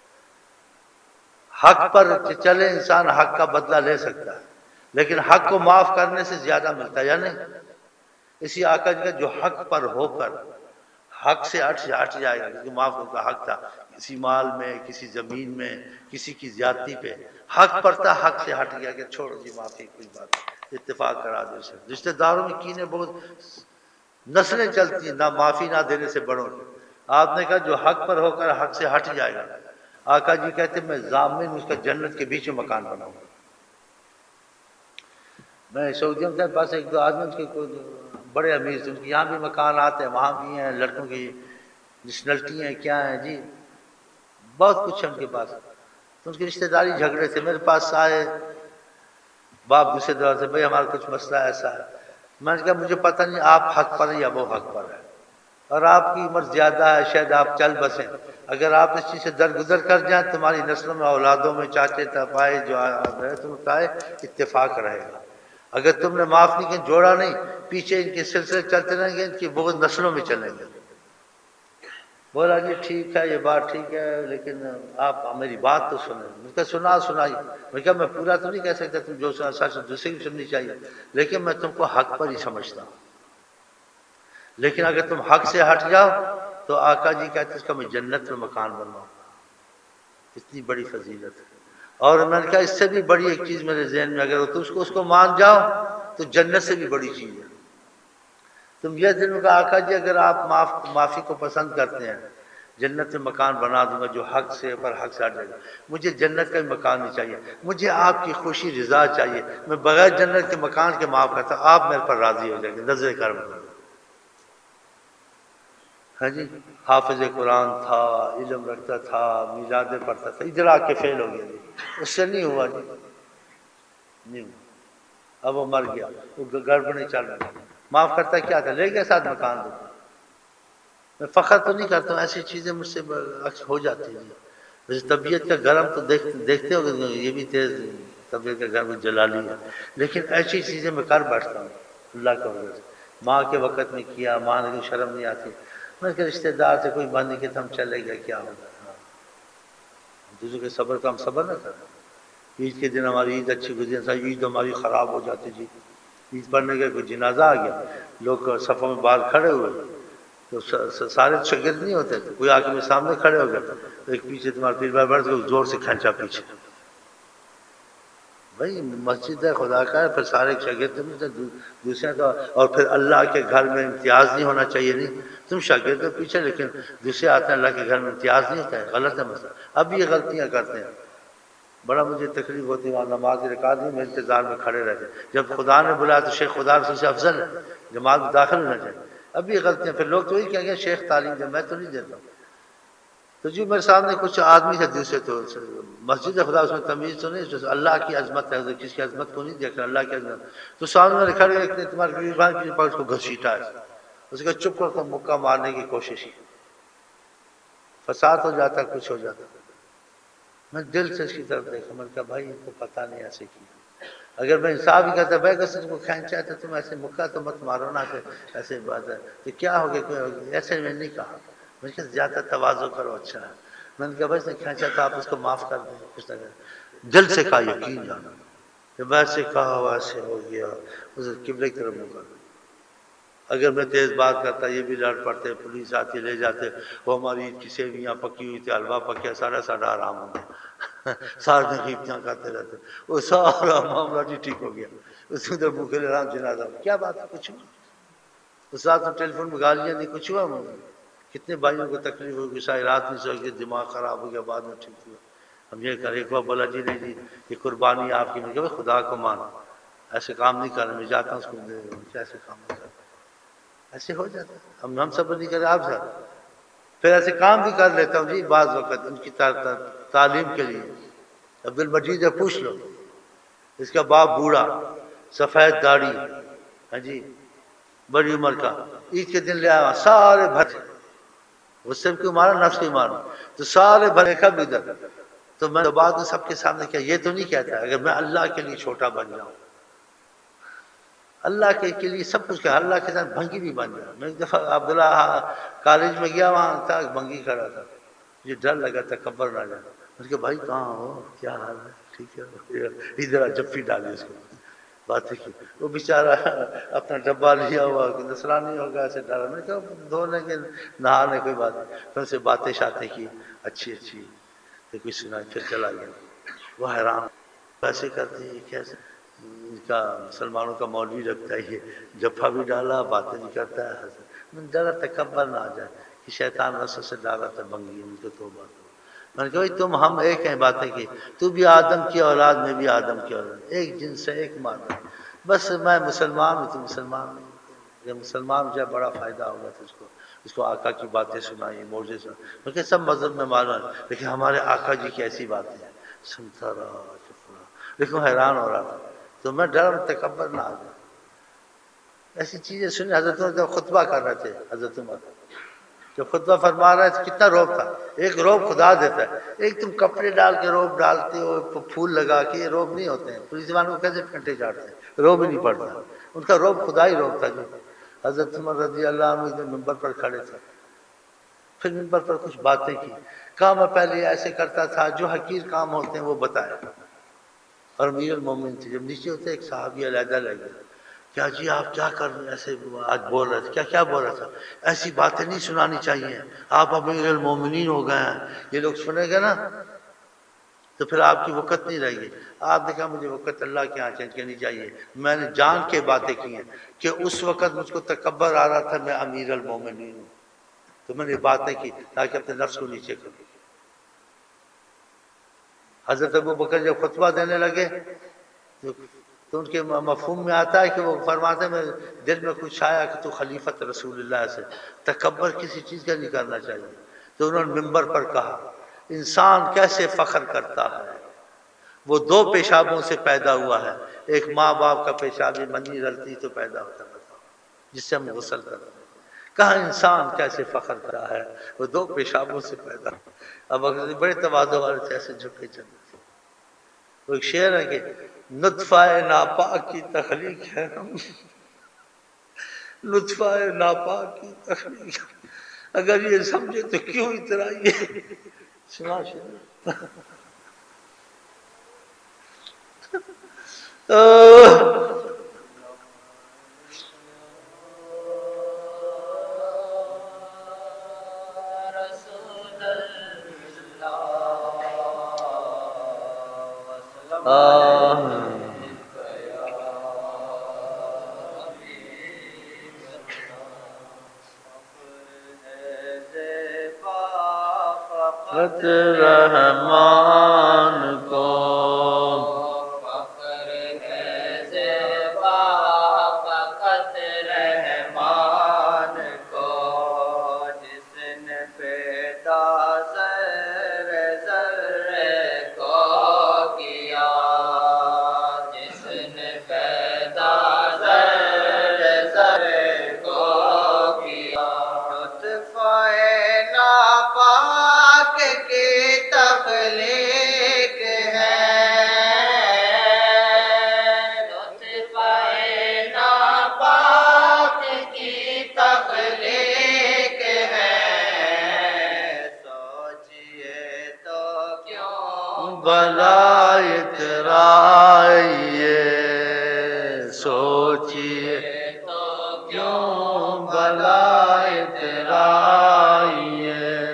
حق پر چلے انسان حق کا بدلہ لے سکتا ہے، لیکن حق کو معاف کرنے سے زیادہ ملتا ہے یا نہیں؟ اسی آقا جی کا جو حق پر ہو کر حق سے ہٹ جائے گا، کیونکہ معاف کا حق تھا کسی مال میں، کسی زمین میں، کسی کی زیادتی پہ حق پر تھا، حق سے ہٹ گیا کہ چھوڑو جی معافی کوئی بات نہیں، اتفاق کرا دو اسے۔ رشتہ داروں میں کینے بہت نسلیں چلتی ہیں، نہ معافی نہ دینے سے بڑوں کی۔ آپ نے کہا جو حق پر ہو کر حق سے ہٹ جائے گا، آقا جی کہتے میں ضامن اس کا جنت کے بیچ میں مکان بناؤں گا۔ میں سعودیہ کے پاس ایک دو آدمی کے بڑے امیر تھے، ان کے یہاں بھی مکان آتے ہیں، وہاں بھی ہیں، لڑکوں کی نیشنلٹی ہیں، کیا ہیں جی، بہت کچھ ہے ان کے پاس۔ تو ان کی رشتہ داری جھگڑے تھے، میرے پاس آئے باپ دوسرے دور سے، بھائی ہمارا کچھ مسئلہ ایسا ہے۔ میں نے کہا مجھے پتہ نہیں آپ حق پر ہیں یا وہ حق پر ہے، اور آپ کی عمر زیادہ ہے، شاید آپ چل بسیں، اگر آپ اس چیز سے درگزر کر جائیں تمہاری نسلوں میں، اولادوں میں، چاچے تپائے جو ہے تم کا اتفاق رہے گا، اگر تم نے معاف نہیں کیا، جوڑا نہیں، پیچھے ان کے سلسلے چلتے رہیں گے، ان کی بہت نسلوں میں چلیں گے۔ بولا جی ٹھیک ہے، یہ بات ٹھیک ہے، لیکن آپ میری بات تو سنیں۔ میں کہا سنائی۔ میں کہا میں پورا تو نہیں کہہ سکتا، تم جو سنا سچ دوسرے کی سننی چاہیے، لیکن میں تم کو حق پر ہی سمجھتا ہوں، لیکن اگر تم حق سے ہٹ جاؤ تو آقا جی کہتے اس کا میں جنت میں مکان بنواؤں گا۔ اتنی بڑی فضیلت ہے۔ اور میں نے کہا اس سے بھی بڑی ایک چیز میرے ذہن میں، اگر تو اس کو مان جاؤ تو جنت سے بھی بڑی چیز ہے۔ تم یہ دن میں کہا آقا جی اگر آپ معافی کو پسند کرتے ہیں، جنت میں مکان بنا دوں گا جو حق سے پر حق سے ہٹ جائے گا، مجھے جنت کا مکان نہیں چاہیے، مجھے آپ کی خوشی رضا چاہیے، میں بغیر جنت کے مکان کے معاف کرتا ہوں، آپ میرے پر راضی ہو جائیں گے، نظر کرم کریں۔ ہاں جی، حافظ قرآن تھا، علم رکھتا تھا، میلادیں پڑھتا تھا، ادھر آ کے فیل ہو گیا جی، اس سے نہیں ہوا جی، نہیں ہوا۔ اب وہ مر گیا، وہ گڑبڑیں چل رہی، معاف کرتا کیا تھا، لے گیا ساتھ مکان دو۔ میں فخر تو نہیں کرتا ہوں، ایسی چیزیں مجھ سے ہو جاتی ہیں۔ جیسے طبیعت کا گرم تو دیکھتے ہو کہ یہ بھی تیز طبیعت کا گرم جلالی ہے، لیکن ایسی چیزیں میں کر بیٹھتا ہوں اللہ کا وجہ سے۔ ماں کے وقت میں کیا، ماں نے شرم نہیں آتی، میں کہ رشتہ دار سے کوئی بند نہیں کہ ہم چلے گئے کیا ہوگا، دوسرے کے صبر کا ہم صبر نہ کریں۔ عید کے دن ہماری عید اچھی گزری، عید ہماری خراب ہو جاتی جی، عید پڑھنے کے کوئی جنازہ آ گیا، لوگ صفوں میں باہر کھڑے ہوئے، تو سارے شاگرد نہیں ہوتے تھے، کوئی آ کے میرے سامنے کھڑے ہو گیا، ایک پیچھے تمہارا پیر بھائی بڑھ کے زور سے کھینچا پیچھے، بھائی مسجد ہے خدا کا ہے، پھر سارے شاگرد دوسرے تو، اور پھر اللہ کے گھر میں امتیاز نہیں ہونا چاہیے، نہیں تم شاگرد ہو پیچھے، لیکن دوسرے آتے ہیں اللہ کے گھر میں امتیاز نہیں ہوتا ہے، غلط ہے مسئلہ۔ اب یہ غلطیاں کرتے ہیں، بڑا مجھے تکلیف ہوتی ہے، وہاں نماز رکعت میں انتظار میں کھڑے رہتے، جب خدا نے بلایا تو شیخ خدا رسول سے افضل ہے، جماعت میں داخل ہونا چاہیے۔ اب یہ غلطیاں، پھر لوگ تو وہی کہیں گے شیخ تعلیم دے، میں تو نہیں دیتا ہوں۔ تو جی میرے سامنے کچھ آدمی تھے دوسرے، تو مسجد خدا اس میں تمیز تو نہیں، اللہ کی عظمت ہے، کس کی عظمت کو نہیں دیکھ رہا، اللہ کی عظمت، تو سامنے میں کھڑے ایک نے تمہارے اس کو گھسیٹا ہے، اس کا چپ کر کے مکہ مارنے کی کوشش کی، فساد ہو جاتا، کچھ ہو جاتا۔ میں دل سے اس کی طرف دیکھا، میں نے کہا بھائی ان کو پتہ نہیں ایسے کیا، اگر میں انصاف ہی کرتا بھائی اگر تم کو کھینچا ہے تو تم ایسے مکہ تو مت مارو نا، کہ ایسے بات ہے تو کیا ہو گیا، ایسے میں نہیں کہا، میں نے کہا زیادہ تواضع کرو، اچھا ہے، میں نے کہا بھائی اس نے کھینچا تو آپ اس کو معاف کر دیں، کچھ نہ کریں، دل سے کہا، یقین جانا، جب ویسے کہا ویسے ہو گیا، اسے قبلے کی طرف منہ کر دیا۔ اگر میں تیز بات کرتا یہ بھی لڑ پڑتے، پولیس آتی لے جاتے، وہ ہماری عید کی سیویاں پکی ہوئی تھی، حلوہ پکیا، سارا آرام ہو گیا، سارے دن غیبتیاں کرتے رہتے، وہ سارا معاملہ جی ٹھیک ہو گیا، اس ادھر بھوکے رام جنازہ، کیا بات ہے، کچھ ہوا، اس رات میں ٹیلی فون میں گالیاں دی، کچھ ہوا مجھے، کتنے بھائیوں کو تکلیف ہوگی، ساری رات نہیں سوئی، دماغ خراب ہو گیا، بعد میں ٹھیک ہوا۔ ہم یہ کرے، ایک بار بولا جی نہیں جی یہ قربانی آپ کی، میں کہ خدا کو مان، ایسے کام نہیں کرنا، میں جاتا ہوں اس کو، ایسے کام نہیں کرنا، ایسے ہو جاتا ہے، ہم سب نہیں کرے آپ سر، پھر ایسے کام بھی کر لیتا ہوں جی بعض وقت ان کی تعلیم کے لیے۔ عبد المجید ہے، پوچھ لو، اس کا باپ بوڑھا، سفید داڑھی، ہاں جی بڑی عمر کا، عید کے دن لے آیا، سارے بھرے، اس سے کیوں مارا، نفس کو مارا، تو سارے بھرے کب ادھر، تو میں بعد میں سب کے سامنے کیا، یہ تو نہیں کہتا اگر میں اللہ کے لیے چھوٹا بن جاؤں، اللہ کے لیے سب کچھ کیا، اللہ کے ساتھ بھنگی بھی بن جاؤں۔ میں ایک دفعہ عبداللہ کالج میں گیا، وہاں تھا بھنگی کھڑا تھا، مجھے ڈر لگا تھا کبر نہ جانا، اس کے بھائی کہاں ہو، کیا حال ہے، ٹھیک ہے، ادھر جفی ڈالی اس کو، باتیں کی. وہ بیچارہ اپنا ڈبہ لیا ہوا کہ نصرانی ہوگا ایسے ڈرا. میں نے کہا دھونے کے نہانے کوئی بات نہیں. پھر سے باتیں شاتیں کی اچھی اچھی پھر کچھ سنا پھر چلا گیا. وہ حیران ایسے کرتے ہیں کیسے ان کا مسلمانوں کا مولوی لگتا ہے یہ جفا بھی ڈالا باتیں نہیں کرتا ہے. ڈرا تکبر نہ آ جائے کہ شیطان وسوسے سے ڈالا تھا بنگی ان کو توبہ. میں نے کہا بھائی تم ہم ایک ہیں باتیں کی. تو بھی آدم کی اولاد میں بھی آدم کی اولاد ایک جن سے ایک مادہ. بس میں مسلمان ہوں تو مسلمان نہیں. جب مسلمان ہو جائے بڑا فائدہ ہوگا تو اس کو آقا کی باتیں سنائی معجزے سنائی. میں کہ سب مذہب میں معلوم ہے لیکن ہمارے آقا جی کی ایسی باتیں ہیں. سنتا رہا چپ رہا لیکن حیران ہو رہا تھا. تو میں ڈر تکبر نہ آ جائے. ایسی چیزیں سنی. حضرت عمر جب خطبہ کر رہے تھے حضرت عمر جب خطبہ فرما رہے تھے کتنا روب تھا. ایک روب خدا دیتا ہے. ایک تم کپڑے ڈال کے روب ڈالتے ہو پھول لگا کے یہ روب نہیں ہوتے ہیں. پولیس والوں کو کیسے پھنٹے چاڑتے ہیں روب ہی نہیں پڑتا. ان کا روب خدا ہی روب تھا. جو حضرت عمر رضی اللہ عنہ ممبر پر کھڑے تھے پھر ممبر پر کچھ باتیں کی. کہا میں پہلے ایسے کرتا تھا جو حقیر کام ہوتے ہیں وہ بتایا. اور امیر المومنین تھے. جب نیچے ہوتے ایک صحابی علیحدہ لگ گئے. کیا جی آپ کیا کر رہے ہیں ایسے آج بول رہے تھے کیا بول رہا تھا. ایسی باتیں نہیں سنانی چاہیے. آپ امیر المومنین ہو گئے ہیں. یہ لوگ سنیں گے نا تو پھر آپ کی وقت نہیں رہے گی. آپ نے کہا مجھے وقت اللہ کے یہاں چینج کرنی چاہیے. میں نے جان کے باتیں کی ہیں کہ اس وقت مجھ کو تکبر آ رہا تھا میں امیر المومنین ہوں تو میں نے باتیں کی تاکہ اپنے نفس کو نیچے کروں. حضرت ابو بکر جب خطبہ دینے لگے تو ان کے مفہوم میں آتا ہے کہ وہ فرماتے ہیں میرے دل میں کچھ آیا کہ تو خلیفت رسول اللہ سے تکبر کسی چیز کا نہیں کرنا چاہیے. تو انہوں نے ممبر پر کہا انسان کیسے فخر کرتا ہے وہ دو پیشابوں سے پیدا ہوا ہے. ایک ماں باپ کا پیشاب منی رلتی تو پیدا ہوتا بتاؤ جس سے ہم غسل کرتے ہیں. کہا انسان کیسے فخر کرتا ہے وہ دو پیشابوں سے پیدا. اب اگر بڑے تواضع والے تھے ایسے جھکے چلتے. وہ ایک شعر ہے کہ نطفہ ناپاک کی تخلیق ہے ہم نطفہ ناپاک کی تخلیق. اگر یہ سمجھے تو کیوں اترائیے. سنا شعر رحمان کو فخر ہے زیبا فقط رحمان کو جس نے پیدا ذرے ذرے کو کیا جس نے پیدا ذرے ذرے کو کیا. لطفِ ناپاک کی تخلیق ہے لطفِ ناپاک کی تخلیق ہے. سوچئے تو کیوں بھلا اترائیے سوچئے تو کیوں بھلا اترائیے.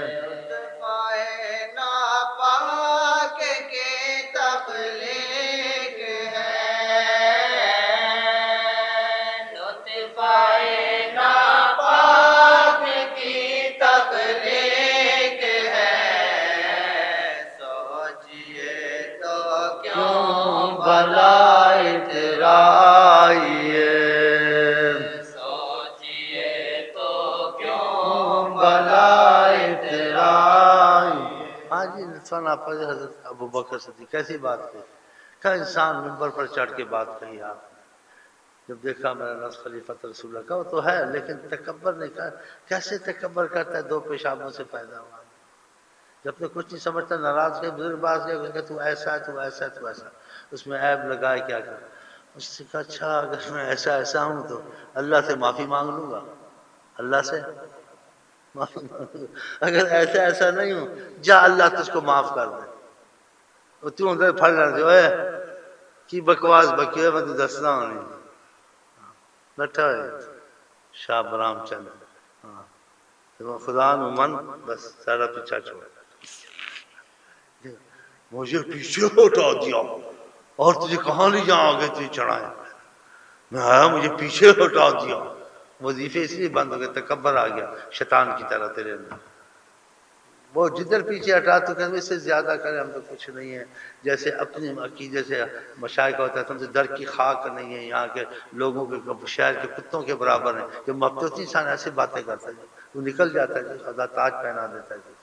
حضرت ابو بکر صدیق کیسی بات کی. کیا انسان ممبر پر چڑھ کے بات کہی آپ نے. جب دیکھا میرا نفس خلیفت رسول اللہ کا وہ تو ہے لیکن تکبر نہیں کہا. کیسے تکبر کرتا ہے دو پیشابوں سے پیدا ہوا. جب تک کچھ نہیں سمجھتا ناراض کے بزرگ باز کے تو ایسا ہے تو ایسا ہے تو ایسا. اس میں عیب لگائے کیا کر. اس سے کہا اچھا اگر میں ایسا ہوں تو اللہ سے معافی مانگ لوں گا. اللہ سے معافی مانگ لوں. اگر ایسا نہیں ہوں جا اللہ تجھ کو معاف کر دے. تو ادھر پھڑ رہے تھے کی بکواس بکی ہوئے میں دسنا ہونی بیٹھا ہے شاہ برام چند تو خدا نو من بس سارا پیچھا چھوڑا مجھے پیچھے ہٹا دیا اور تجھے کہاں لے جاؤ آگے تجھے چڑھایا میں آیا مجھے پیچھے ہٹا دیا وظیفے اس لیے بند ہو گئے تکبر آ گیا شیطان کی طرح تیرے اندر وہ جدھر پیچھے ہٹا تو کہ اس سے زیادہ کرے ہم تو کچھ نہیں ہے جیسے اپنے عقیدے سے مشائخ ہوتا ہے تم سے در کی خاک نہیں ہے یہاں کے لوگوں کے شہر کے کتوں کے برابر ہیں جو مبتوتی انسان ایسی باتیں کرتا ہے وہ نکل جاتا ہے خدا تاج پہنا دیتا ہے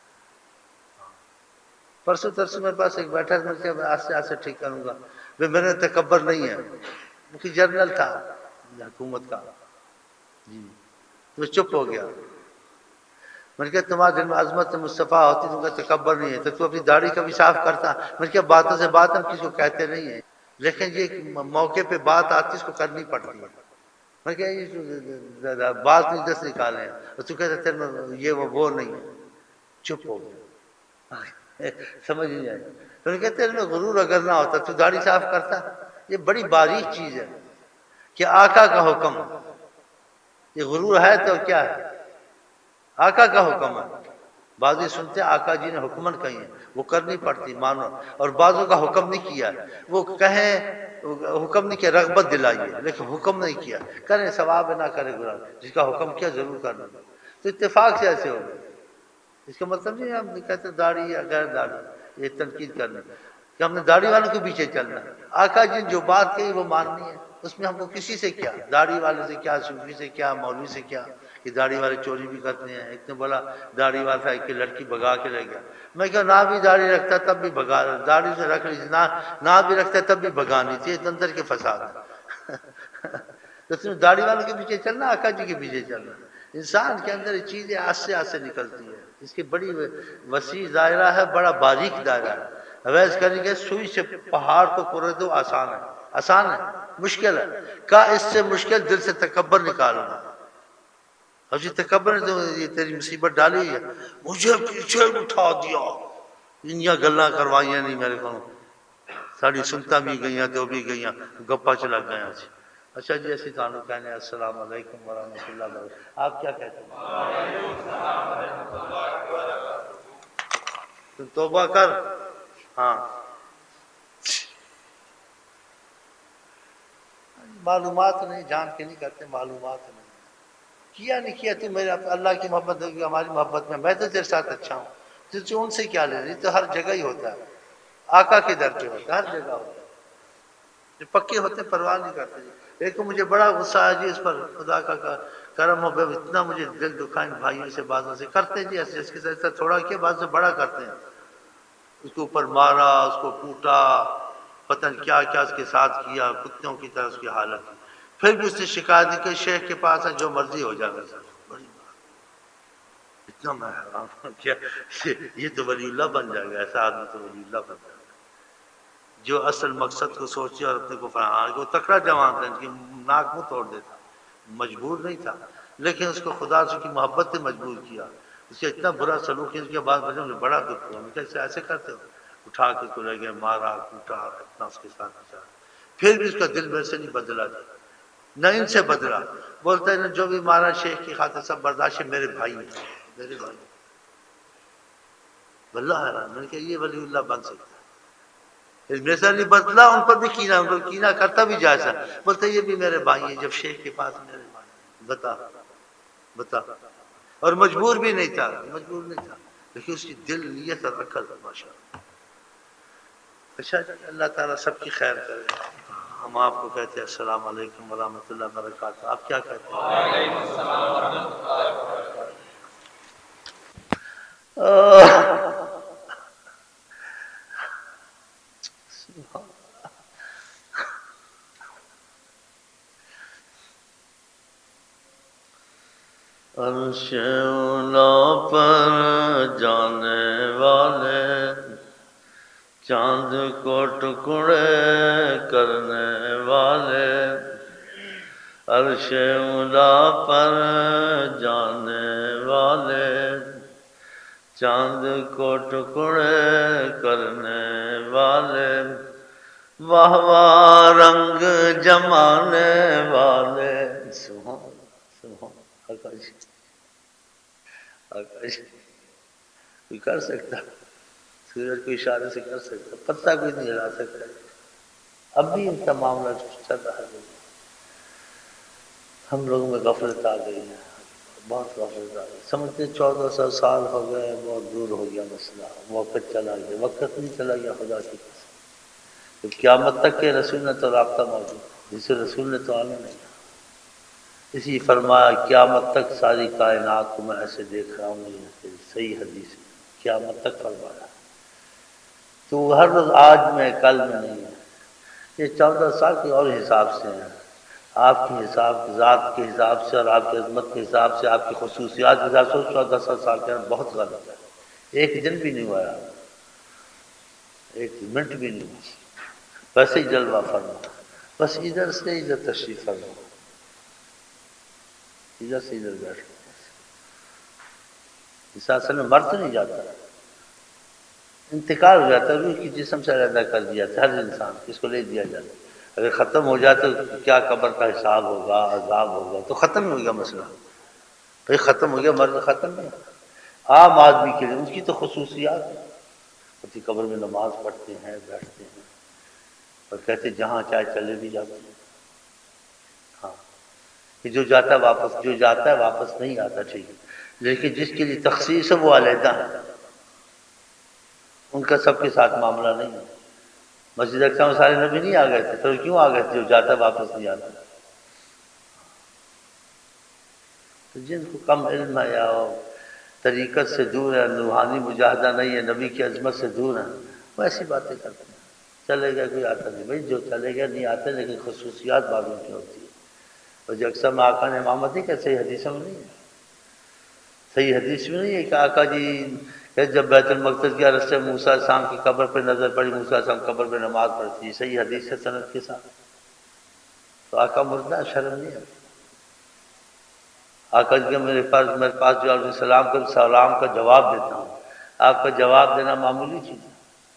پرسوں ترسوں میرے پاس ایک بیٹھا میں کہ آستے آستے ٹھیک کروں گا میرے تکبر نہیں ہے مجھے جنرل تھا حکومت کا جی تو چپ ہو گیا میں نے کہا تمہارے دل میں عظمت مصطفیٰ ہوتی تم کا تکبر نہیں ہے تو تو اپنی داڑھی کا بھی صاف کرتا میں نے کہا باتوں سے بات ہم کسی کو کہتے نہیں ہیں لیکن یہ موقع پہ بات آتی اس کو کرنی پڑتی ہے میں نے کہا یہ بات نہیں دس نکالے ہیں اور تو کہتے تیرے یہ وہ نہیں ہے چپ ہو گیا سمجھ نہیں آئی میں نے کہا تیرے میں غرور اگر نہ ہوتا تو داڑھی صاف کرتا یہ بڑی باریک چیز ہے کہ آقا کا حکم یہ غرور ہے تو کیا ہے آقا کا حکم ہے بعضی سنتے ہیں آقا جی نے حکمن کہی ہیں وہ کرنی پڑتی مانو اور بعضوں کا حکم نہیں کیا وہ کہیں حکم نہیں کیا رغبت دلائیے لیکن حکم نہیں کیا کریں ثواب نہ کرے گناہ جس کا حکم کیا ضرور کرنا تو اتفاق سے ایسے ہو گئے اس کا مطلب نہیں ہم کہتے داڑھی یا غیر داڑھی یہ تنقید کرنا کہ ہم نے داڑھی والوں کے پیچھے چلنا ہے آقا جی جو بات کہی وہ ماننی ہے اس میں ہم کو کسی سے کیا داڑھی والے سے کیا صوفی سے کیا مولوی سے کیا کہ داڑھی والے چوری بھی کرتے ہیں ایک نے بولا داڑھی والا تھا ایک لڑکی بھگا کے لے گیا میں کہا نہ بھی داڑھی رکھتا تب بھی بھگا داڑھی سے رکھ لی نہ بھی رکھتا تب بھی بھگانی تھی اندر کے فساد تو تم داڑھی والوں کے پیچھے چلنا آقا جی کے پیچھے چلنا انسان کے اندر یہ چیزیں آستے آستے نکلتی ہے اس کی بڑی وسیع دائرہ ہے بڑا باریک دائرہ ہے اویس کریں گے سوئی سے پہاڑ کو کرے دو آسان ہے مشکل ہے کا اس سے مشکل دل سے تکبر نکالنا اور جی تکبر نے تو یہ تیری مصیبت ڈالی ہوئی ہے مجھے پیچھے اٹھا دیا انیا گلاں کروائیاں نہیں میرے کو ساڑی سنتا بھی گئیاں تو بھی گئیاں گپا چلا گیا جی اچھا جی ایسی تعلق کہنے السلام علیکم ورحمۃ اللہ وبرکاتہ آپ کیا کہتے ہیں تو توبہ کر ہاں معلومات نہیں جان کے نہیں کرتے معلومات نہیں کیا نہیں کیا تو میرے اللہ کی محبت ہماری محبت میں تو تیرے ساتھ اچھا ہوں تو ان سے کیا لے رہی تو ہر جگہ ہی ہوتا ہے آقا کے در پہ ہوتا ہے ہر جگہ ہوتا ہے جو پکے ہوتے پرواہ نہیں کرتے ایک مجھے بڑا غصہ آیا جی اس پر خدا کا کرم ہو اتنا مجھے دل دکھائیں بھائیوں سے بازوں سے کرتے جی ایسے اس کے ساتھ تھوڑا کیا بعض سے بڑا کرتے ہیں اس کے اوپر مارا اس کو کوٹا پتہ نہیں کیا کیا اس کے ساتھ کیا کتوں کی طرح اس کی حالت کی پھر بھی اس نے شکایت دی کہ شیخ کے پاس ہے جو مرضی ہو جائے گا بڑی بات اتنا میں حیران ہوں کیا یہ تو ولی اللہ بن جائے گا ایسا آدمی تو ولی اللہ بن جائے گا جو اصل مقصد کو سوچے اور اپنے کو فرحان وہ تکڑا جوان تھا ان کی ناک منہ توڑ دیتا مجبور نہیں تھا لیکن اس کو خدا سے کی محبت نے مجبور کیا اس سے اتنا برا سلوک ہے اس کے بعد مجھے بڑا دکھ ہوا کیسے ایسے کرتے ہو اٹھا کے کو لے گئے مارا کوٹا اتنا اس کے ساتھ بچا پھر بھی اس کا دل میرے سے نہیں بدلا نہ ان سے بدلا بولتا ہے جو بھی مارا شیخ کی خاطر سب برداشت ہے میرے بھائی میرے بھائی واللہ حیران میں نے کہا یہ ولی اللہ بن سکتا ہے میرے سے نہیں بدلا ان پر بھی کینا ان پر کینا کرتا بھی جائزہ بولتا یہ بھی میرے بھائی ہیں جب شیخ کے پاس میرے بھائی بتا اور مجبور بھی نہیں تھا لیکن اس کی دل نیت اور عقل ماشاءاللہ اچھا اللہ تعالیٰ سب کی خیر کرے ہم آپ کو کہتے ہیں السلام علیکم ورحمۃ اللہ وبرکاتہ آپ کیا کہتے ہیں وعلیکم السلام ورحمۃ اللہ وبرکاتہ عرش اولیٰ پر جانے والے چاند کو ٹکڑے کرنے والے عرش اولیٰ پر جانے والے چاند کو ٹکڑے کرنے والے واہ واہ رنگ جمانے والے، سبحان سبحان آکاش آکاش کوئی کر سکتا، سورج کو اشارے سے کر سکتا، پتہ کوئی نہیں ہلا سکتا، اب بھی ان کا معاملہ چل رہا ہے۔ ہم لوگوں میں غفلت آ گئی ہے، بہت غفلت آ گئی، سمجھتے 1400 سال ہو گئے، بہت دور ہو گیا مسئلہ، وقت چلا گیا، وقت نہیں چلا گیا خدا کی قسم، تو قیامت تک کے رسول نے تو رابطہ موجود ہے، جسے رسول نے تو آنا نہیں، اسی فرمایا قیامت تک ساری کائنات کو میں ایسے دیکھ رہا ہوں، یہ صحیح حدیث ہے، قیامت تک فرمایا، تو ہر روز آج میں کل میں نہیں ہے، یہ 14 سال کے اور حساب سے ہیں، آپ کے حساب ذات کے حساب سے اور آپ کی عظمت کے حساب سے، آپ کی خصوصیات کے حساب سے 1400 سال کے بہت غلط ہے، ایک دن بھی نہیں ہوا، ایک منٹ بھی نہیں ہوا، ویسے ہی جلوہ فرما، بس ادھر سے ادھر تشریف فرما، ادھر سے ادھر بیٹھ، اس اصل میں مر تو نہیں جاتا، انتقال ہو جاتا ہے، روح کی جسم سے علیحدہ کر دیا جاتا ہے، ہر انسان اس کو لے دیا جاتا ہے، اگر ختم ہو جائے تو کیا قبر کا حساب ہوگا، عذاب ہوگا، تو ختم ہو گیا مسئلہ، بھائی ختم ہو گیا، مرد ختم نہیں، عام آدمی کے لیے ان کی تو خصوصیات ہیں، اسی قبر میں نماز پڑھتے ہیں، بیٹھتے ہیں، اور کہتے جہاں چاہے چلے بھی جاتے ہیں، ہاں کہ جو جاتا ہے واپس، جو جاتا ہے واپس نہیں آتا، ٹھیک ہے، لیکن جس کے لیے تخصیص ہے وہ علیحدہ ہے، ان کا سب کے ساتھ معاملہ نہیں ہے، مسجد اقصی میں سارے نبی نہیں آ گئے تھے، تو کیوں آ گئے تھے؟ جو جاتا ہے واپس نہیں آتا، تو جن کو کم علم ہے یا طریقت سے دور ہے، روحانی مجاہدہ نہیں ہے، نبی کی عظمت سے دور ہے، وہ ایسی باتیں کرتے ہیں، چلے گئے کوئی آتا نہیں، بھائی جو چلے گئے نہیں آتے، لیکن خصوصیات بعضوں کی ہوتی ہے، اور جو اکثر میں آقا نے امامت نہیں کہ صحیح حدیثوں میں نہیں ہے، صحیح حدیث میں نہیں ہے کہ آقا جی کہ جب بیت المقدس گیا رستے موسیٰ علیہ السلام کی قبر پہ نظر پڑی، موسیٰ علیہ السلام قبر پہ نماز پڑھتی، صحیح حدیث ہے سند کے ساتھ، تو آقا مردہ شرم نہیں ہے، آقا جی میرے پاس جو علیہ السلام کا سلام کا جواب دیتا ہوں، آپ کا جواب دینا معمولی چیز ہے،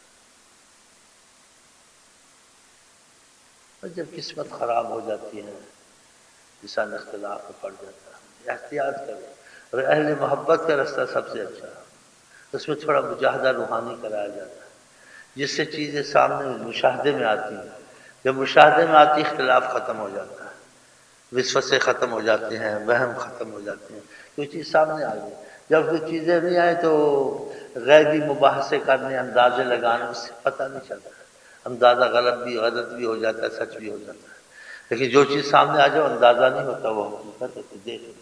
اور جب قسمت خراب ہو جاتی ہے، انسان اختلاف میں پڑ جاتا ہے، احتیاط کرے، اور اہل محبت کا رستہ سب سے اچھا ہے، اس میں تھوڑا مجاہدہ روحانی کرایا جاتا ہے، جس سے چیزیں سامنے مشاہدے میں آتی ہیں، جب مشاہدے میں آتی اختلاف ختم ہو جاتا ہے، وسوسے ختم ہو جاتے ہیں، وہم ختم ہو جاتے ہیں، کوئی چیز سامنے آ گئی، جب کوئی چیزیں نہیں آئیں تو غیبی مباحثے کرنے، اندازے لگانے، اس سے پتہ نہیں چلتا، اندازہ غلط بھی ہو جاتا ہے، سچ بھی ہو جاتا ہے، لیکن جو چیز سامنے آ جائے اندازہ نہیں ہوتا، وہ حقیقت ہے، دیکھ لیں،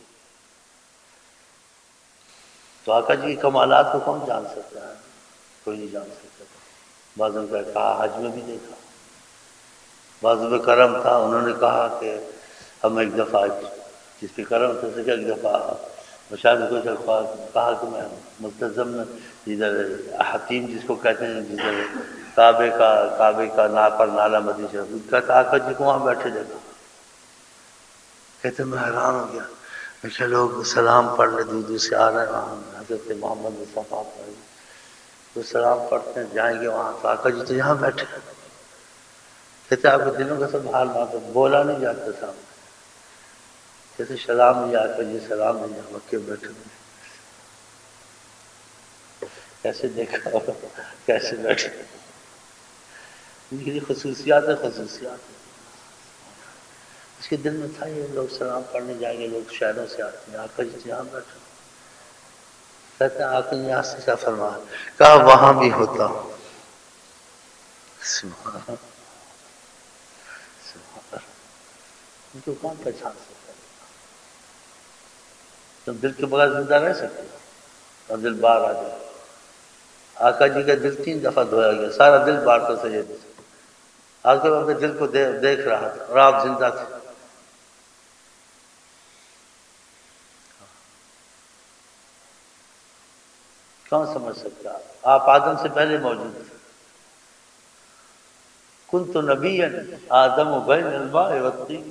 تو آقا جی کے کمالات کو کون جان سکتا ہے؟ کوئی نہیں جان سکتا، بعضوں کا کہا حج میں بھی دیکھا، بعضوں میں کرم تھا، انہوں نے کہا کہ ہم ایک دفعہ جس پہ کرم تھا کہ ایک دفعہ مشاہد کو کہا کہ میں ملتزم میں ادھر حتیم جس کو کہتے ہیں، جدھر کعبے کا پر نالا مدی شریف، کہتا آقا جی کو وہاں بیٹھے دیکھا، کہتے میں حیران ہو گیا، میں لوگ سلام پڑھ لے، دور دور سے آ رہے ہیں، وہاں حضرت محمد مصطفیٰ پڑھ تو سلام پڑھتے ہیں، جائیں گے وہاں، تو آقا جی تو یہاں بیٹھے، کہتے آپ کے دلوں کا سب حال بات بولا نہیں جاتا سامنے، کہتے سلام نہیں آقا جی سلام نہیں، مکے بیٹھے کیسے دیکھا اور کیسے بیٹھے، ان کی خصوصیات ہے، خصوصیات اس کے دل میں تھا، یہ لوگ سلام پڑھنے جائیں گے، لوگ شہروں سے آتے ہیں، آقا جی یہاں بیٹھے، کہتے ہیں آقا جی یہاں سے کیا فرمایا، کہا وہاں بھی ہوتا ہوں، ان کو کون پہچان سکتا ہے، تم دل کے بغیر زندہ رہ سکتے اور دل باہر آ جائے، آقا جی کا دل 3 دفعہ دھویا گیا، سارا دل باہر تو سجدے سے، آقا اپنے دل کو دیکھ رہا تھا اور آپ زندہ تھے، کون سمجھ سکتا، آپ آدم سے پہلے موجود تھے، کنت نبیا آدم بین الماء والطین،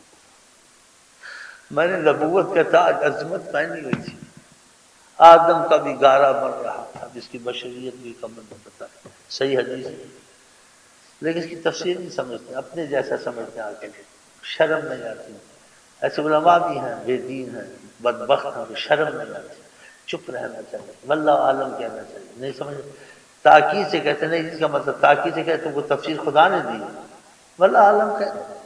میں نے نبوت کا تاج عظمت پہنی ہوئی تھی، آدم کا بھی گارا بن رہا تھا، جس کی بشریت بھی کمر میں پتا ہے، صحیح حدیث ہے، لیکن اس کی تفسیر نہیں سمجھتے، اپنے جیسا سمجھتے ہیں، آ کے شرم نہیں آتی۔ ایسے علماء بھی ہیں بے دین ہیں، بدبخت ہیں، شرم نہیں آتی، چپ رہنا چاہیے، واللہ عالم کہنا چاہیے، نہیں سمجھ تاکید سے کہتے نہیں، اس کا مطلب تاکید سے کہتے تم کو تفسیر خدا نے دی، واللہ عالم کہتے ہیں۔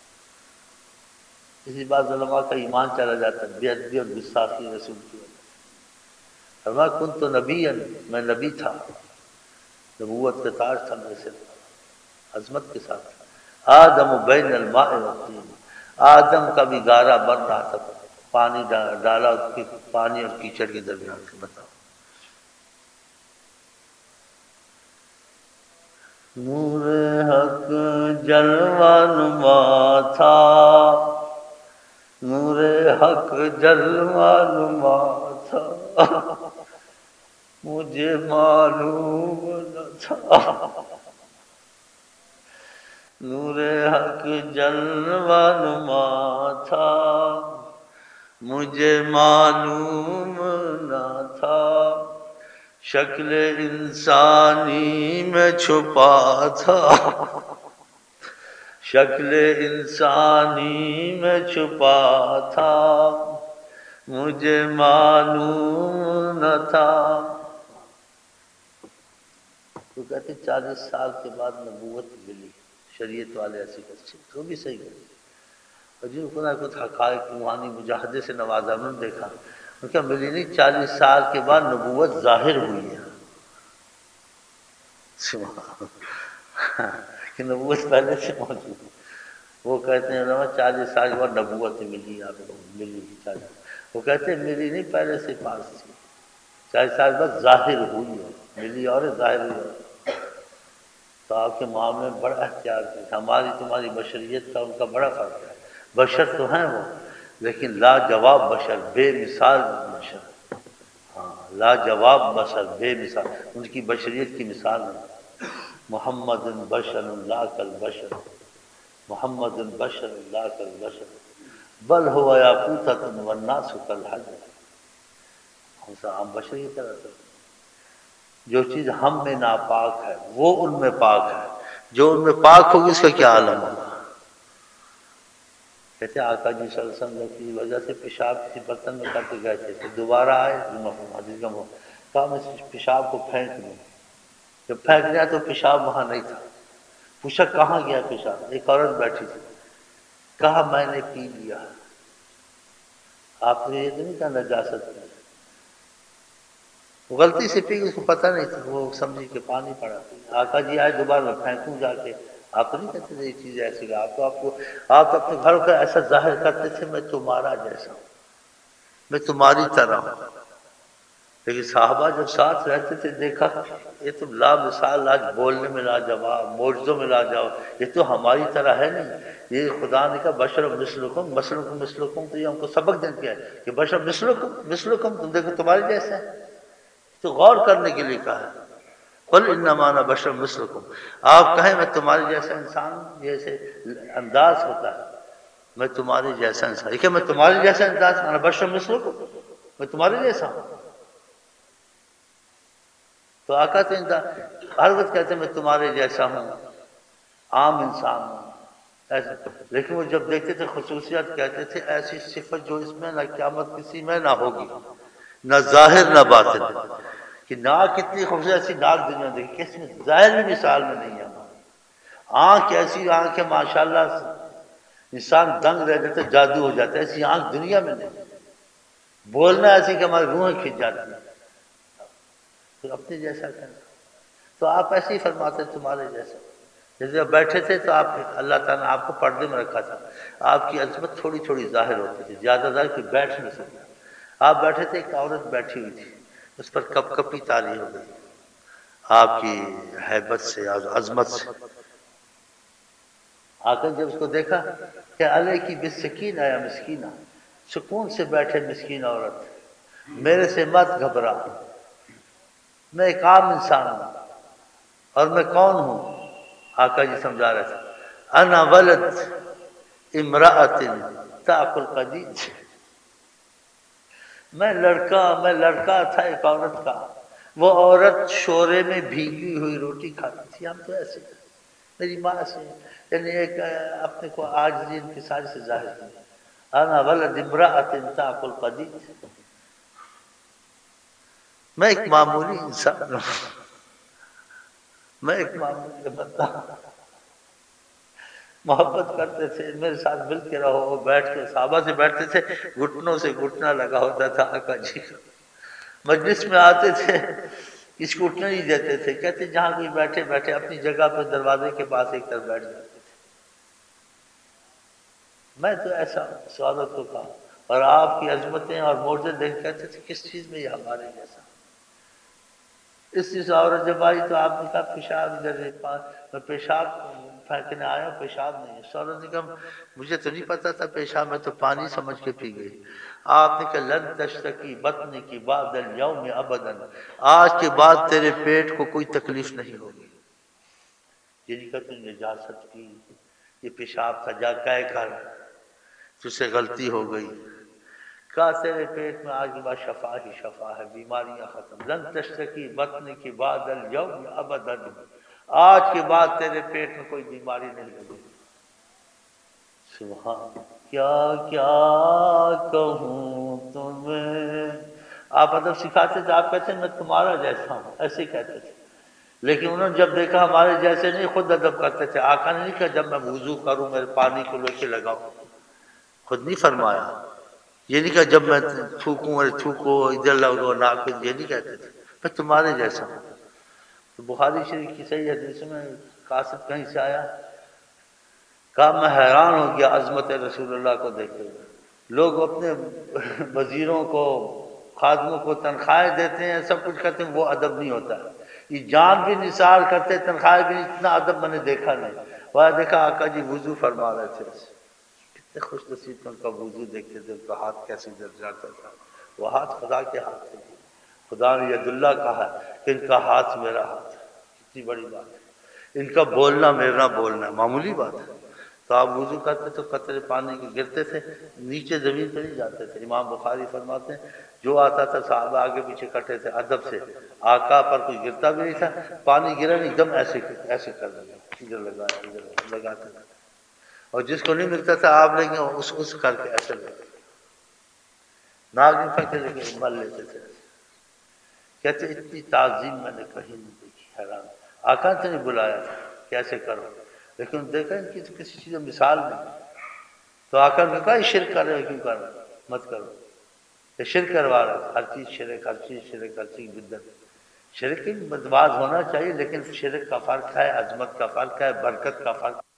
اسی بات علماء کا ایمان چلا جاتا ہے بے ادبی اور گستاخی رسول کی وجہ سے۔ فرمایا کن تو نبی، میں نبی تھا، نبوت کا تاج تھا میرے سر، عظمت کے ساتھ آدم بین الماء والطین، آدم کا بھی گارا بن رہا تھا، پانی ڈالا اس کے، پانی اور کیچڑ کے درمیان سے، بتاؤ۔ نور حق جلوہ نما تھا، نور حق جلوہ نما تھا، مجھے معلوم نہ تھا، نور حق جلوہ نما تھا، مجھے معلوم نہ تھا، شکل انسانی میں چھپا تھا، شکل انسانی میں چھپا تھا، مجھے معلوم نہ تھا۔ تو کہتے 40 سال کے بعد نبوت ملی، شریعت والے ایسی کرتے تو بھی صحیح کرتے، اور جن خدا کو حقائق روحانی مجاہدے سے نوازا انہوں نے دیکھا، ان کا ملی نہیں، 40 سال کے بعد نبوت ظاہر ہوئی ہے، کہ نبوت پہلے سے موجود ہے۔ وہ کہتے ہیں 40 سال کے بعد نبوت ملی، آپ کو ملی 40، وہ کہتے ہیں ملی نہیں، پہلے سے پاس تھی، 40 سال بعد ظاہر ہوئی ہے، ملی اور ظاہر ہوئی ہے۔ تو آپ کے معاملے میں بڑا احتیاط ہے، ہماری تمہاری بشریت کا ان کا بڑا فرق ہے، بشر تو ہیں وہ لیکن لاجواب بشر، بے مثال بشر، ہاں لاجواب بشر، بے مثال، ان کی بشریت کی مثال نہیں۔ محمد بشر لا کالبشر، محمد بشر لا کالبشر، بل هو یاقوتۃ والناس کالحجر، ہم سے عام بشر کی طرح سے، جو چیز ہم میں ناپاک ہے وہ ان میں پاک ہے، جو ان میں پاک ہوگی اس کا کیا عالم ہوگا۔ کہتے ہیں آقا جی صلی اللہ علیہ وسلم کی وجہ سے پیشاب کسی برتن میں کر کے گئے تھے، تو دوبارہ آئے حدیث کا کہا میں پیشاب کو پھینک دوں، جب پھینک دیا تو پیشاب وہاں نہیں تھا، پوچھا کہاں گیا پیشاب، ایک عورت بیٹھی تھی، کہا میں نے پی لیا، آپ نے یہ تو نہیں کہا نجاست ہے، غلطی سے پی، اس کو پتہ نہیں تھا، وہ سمجھی کہ پانی پڑا، آقا جی آئے دوبارہ میں پھینکوں جا کے، آپ تو نہیں کہتے تھے یہ چیز ایسی، آپ اپنے گھر کا ایسا ظاہر کرتے تھے میں تمہارا جیسا ہوں، میں تمہاری طرح ہوں، لیکن صحابہ جب ساتھ رہتے تھے دیکھا یہ تو لا مثال، آج بولنے میں لاجواب، معجزوں میں لاجواب، یہ تو ہماری طرح ہے نہیں، یہ خدا نے کہا بشر مثلکم، مثلکم مثلکم، تو یہ ہم کو سبق دے کے ہے کہ بشر مثلکم مثلکم، تم دیکھو تمہارے جیسے ہیں، تو غور کرنے کے لیے کہا ہے، قل انما انا بشر مثلکم، آپ کہیں میں تمہارے جیسا انسان ہوں، جیسے انداز ہوتا ہے، میں تمہارے جیسا انسان، کہ میں تمہارے جیسا انداز، انا بشر مثلکم، میں تمہارے جیسا ہوں، تو آقا تو ہر وقت کہتے ہیں میں تمہارے جیسا ہوں، عام انسان ہوں ایسے، لیکن وہ جب دیکھتے تھے خصوصیات کہتے تھے ایسی صفت جو اس میں نہ قیامت کسی میں نہ ہوگی، نہ ظاہر نہ باطن، کہ ناک کتنی خوبصورت، ایسی ناک دنیا دیکھی، کس میں ظاہر بھی مثال میں نہیں ہے، آنکھ ایسی آنکھ ہے ماشاءاللہ انسان دنگ رہ جاتا ہے، جادو ہو جاتا ہے، ایسی آنکھ دنیا میں نہیں، بولنا ایسی کہ ہماری روحیں کھنچ جاتی ہیں، تو اپنے جیسا کہنا، تو آپ ایسے ہی فرماتے تمہارے جیسا، جیسے جب بیٹھے تھے تو آپ اللہ تعالیٰ نے آپ کو پردے میں رکھا تھا، آپ کی عظمت تھوڑی تھوڑی ظاہر ہوتی تھی، زیادہ ظاہر کہ بیٹھ نہیں سکتا، آپ بیٹھے تھے ایک عورت بیٹھی ہوئی تھی، اس پر کپ کپی تاری ہو گئی آپ کی ہیبت سے، عظمت سے، آقا جب اس کو دیکھا کہ علیہ کی بالسکینہ یا مسکینہ، سکون سے بیٹھے مسکین عورت، میرے سے مت گھبرا، میں ایک عام انسان ہوں، اور میں کون ہوں، آقا جی سمجھا رہے تھے، انا ولد امرأۃ تأکل قدید، میں لڑکا تھا ایک عورت کا، وہ عورت شورے میں بھیگی ہوئی روٹی کھاتی تھی، ہم تو ایسے میری ماں سے، یعنی ایک اپنے کو عاجزی انکساری سے ظاہر کیا، انا ولد امرأۃ تاکل قدید، میں ایک معمولی انسان ہوں، میں ایک معمولی بندہ ہوں۔ محبت کرتے تھے، میرے ساتھ مل کے رہو، بیٹھ کے صحابہ سے بیٹھتے تھے، گھٹنوں سے گھٹنا لگا ہوتا تھا آقا جی کا، مجلس میں آتے تھے کسی کو اٹھنے نہیں دیتے تھے، کہتے جہاں کوئی بیٹھے بیٹھے اپنی جگہ پہ دروازے کے پاس ایک طرف بیٹھ جاتے تھے۔ میں تو ایسا سعادت کو کہا، اور آپ کی عظمتیں اور معجزے دیکھ کہتے تھے کس چیز میں یہ ہمارے جیسا۔ اس چیز عورت جب آئی تو آپ نے کہا پیشاب ادھر ہے، میں پیشاب پھینکنے آیا، پیشاب نہیں ہے۔ عورت نے کہا مجھے تو نہیں پتا تھا پیشاب، میں تو پانی سمجھ کے پی گئی۔ آپ نے کہا لن تشتکی بطن کی بعد اليوم ابدا، آج کے بعد تیرے پیٹ کو کوئی تکلیف نہیں ہوگی۔ یہ نہیں کہا تم نجاست کی، یہ پیشاب تھا، جا کہہ کر تجھ سے غلطی ہو گئی، کہا تیرے پیٹ میں آج کے بعد شفا ہی شفا ہے، بیماریاں ختم۔ لن تشتکی بطن کی بعد اليوم ابدا، آج کے بعد تیرے پیٹ میں کوئی بیماری نہیں ہوگی۔ سبحان، کیا کیا کہوں تمہیں۔ آپ ادب سکھاتے تھے، آپ کہتے ہیں میں تمہارا جیسا ہوں، ایسے کہتے تھے، لیکن انہوں نے جب دیکھا ہمارے جیسے نہیں، خود ادب کرتے تھے۔ آقا نے نہیں کہا جب میں وضو کروں میرے پانی کو لے کے لگاؤں، خود نہیں فرمایا۔ یہ نہیں کہا جب میں تھوکوں اور تھوکو ادھر لگو ناک، یہ نہیں کہتے تھے میں تمہارے جیسا ہوں۔ تو بخاری شریف کی صحیح حدیث میں قاصد کہیں سے آیا، کہا میں حیران ہو گیا عظمت رسول اللہ کو دیکھتے ہوئے، لوگ اپنے وزیروں کو خادموں کو تنخواہیں دیتے ہیں، سب کچھ کرتے ہیں، وہ ادب نہیں ہوتا ہے۔ یہ جان بھی نثار کرتے، تنخواہیں بھی، اتنا ادب میں نے دیکھا نہیں۔ وہاں دیکھا آقا جی وضو فرما رہے تھے، کتنے خوش نصیب تھے، ان کا وضو دیکھتے تھے، ان کا ہاتھ کیسے گر جاتا تھا، وہ ہاتھ خدا کے ہاتھ تھے، خدا نے ید اللہ کہا کہ ان کا ہاتھ میرا ہاتھ ہے، کتنی بڑی بات ہے، ان کا بولنا میرا بولنا، معمولی بات ہے۔ تو آپ وضو کرتے تو قطرے پانی کے گرتے تھے، نیچے زمین پہ نہیں جاتے تھے۔ امام بخاری فرماتے ہیں جو آتا تھا صحابہ آگے پیچھے کٹے تھے ادب سے، آقا پر کوئی گرتا بھی نہیں تھا، پانی گرا نہیں ایک دم ایسے ایسے کر دیا، ادھر لگایا ادھر لگاتے تھے، اور جس کو نہیں ملتا تھا آپ لیں گے اس کر کے ایسے لگتے، ناک نہیں پھینکتے لیکن مل لیتے تھے۔ کہتے اتنی تعظیم میں نے کہیں نہیں دیکھی، حیران۔ آقا نے نہیں بلایا تھا کیسے کرو، لیکن دیکھا ان کی تو کسی چیز میں مثال نہیں۔ تو آقا نے کہا شرک کر رہے ہو، کیوں کر رہے ہو، مت کرو، یہ شرک کروا رہا ہے، ہر چیز شرک، ہر چیز شرک، ہر چیز بدعت۔ شرک کی بدواز ہونا چاہیے، لیکن شرک کا فرق ہے، عظمت کا فرق ہے، برکت کا فرق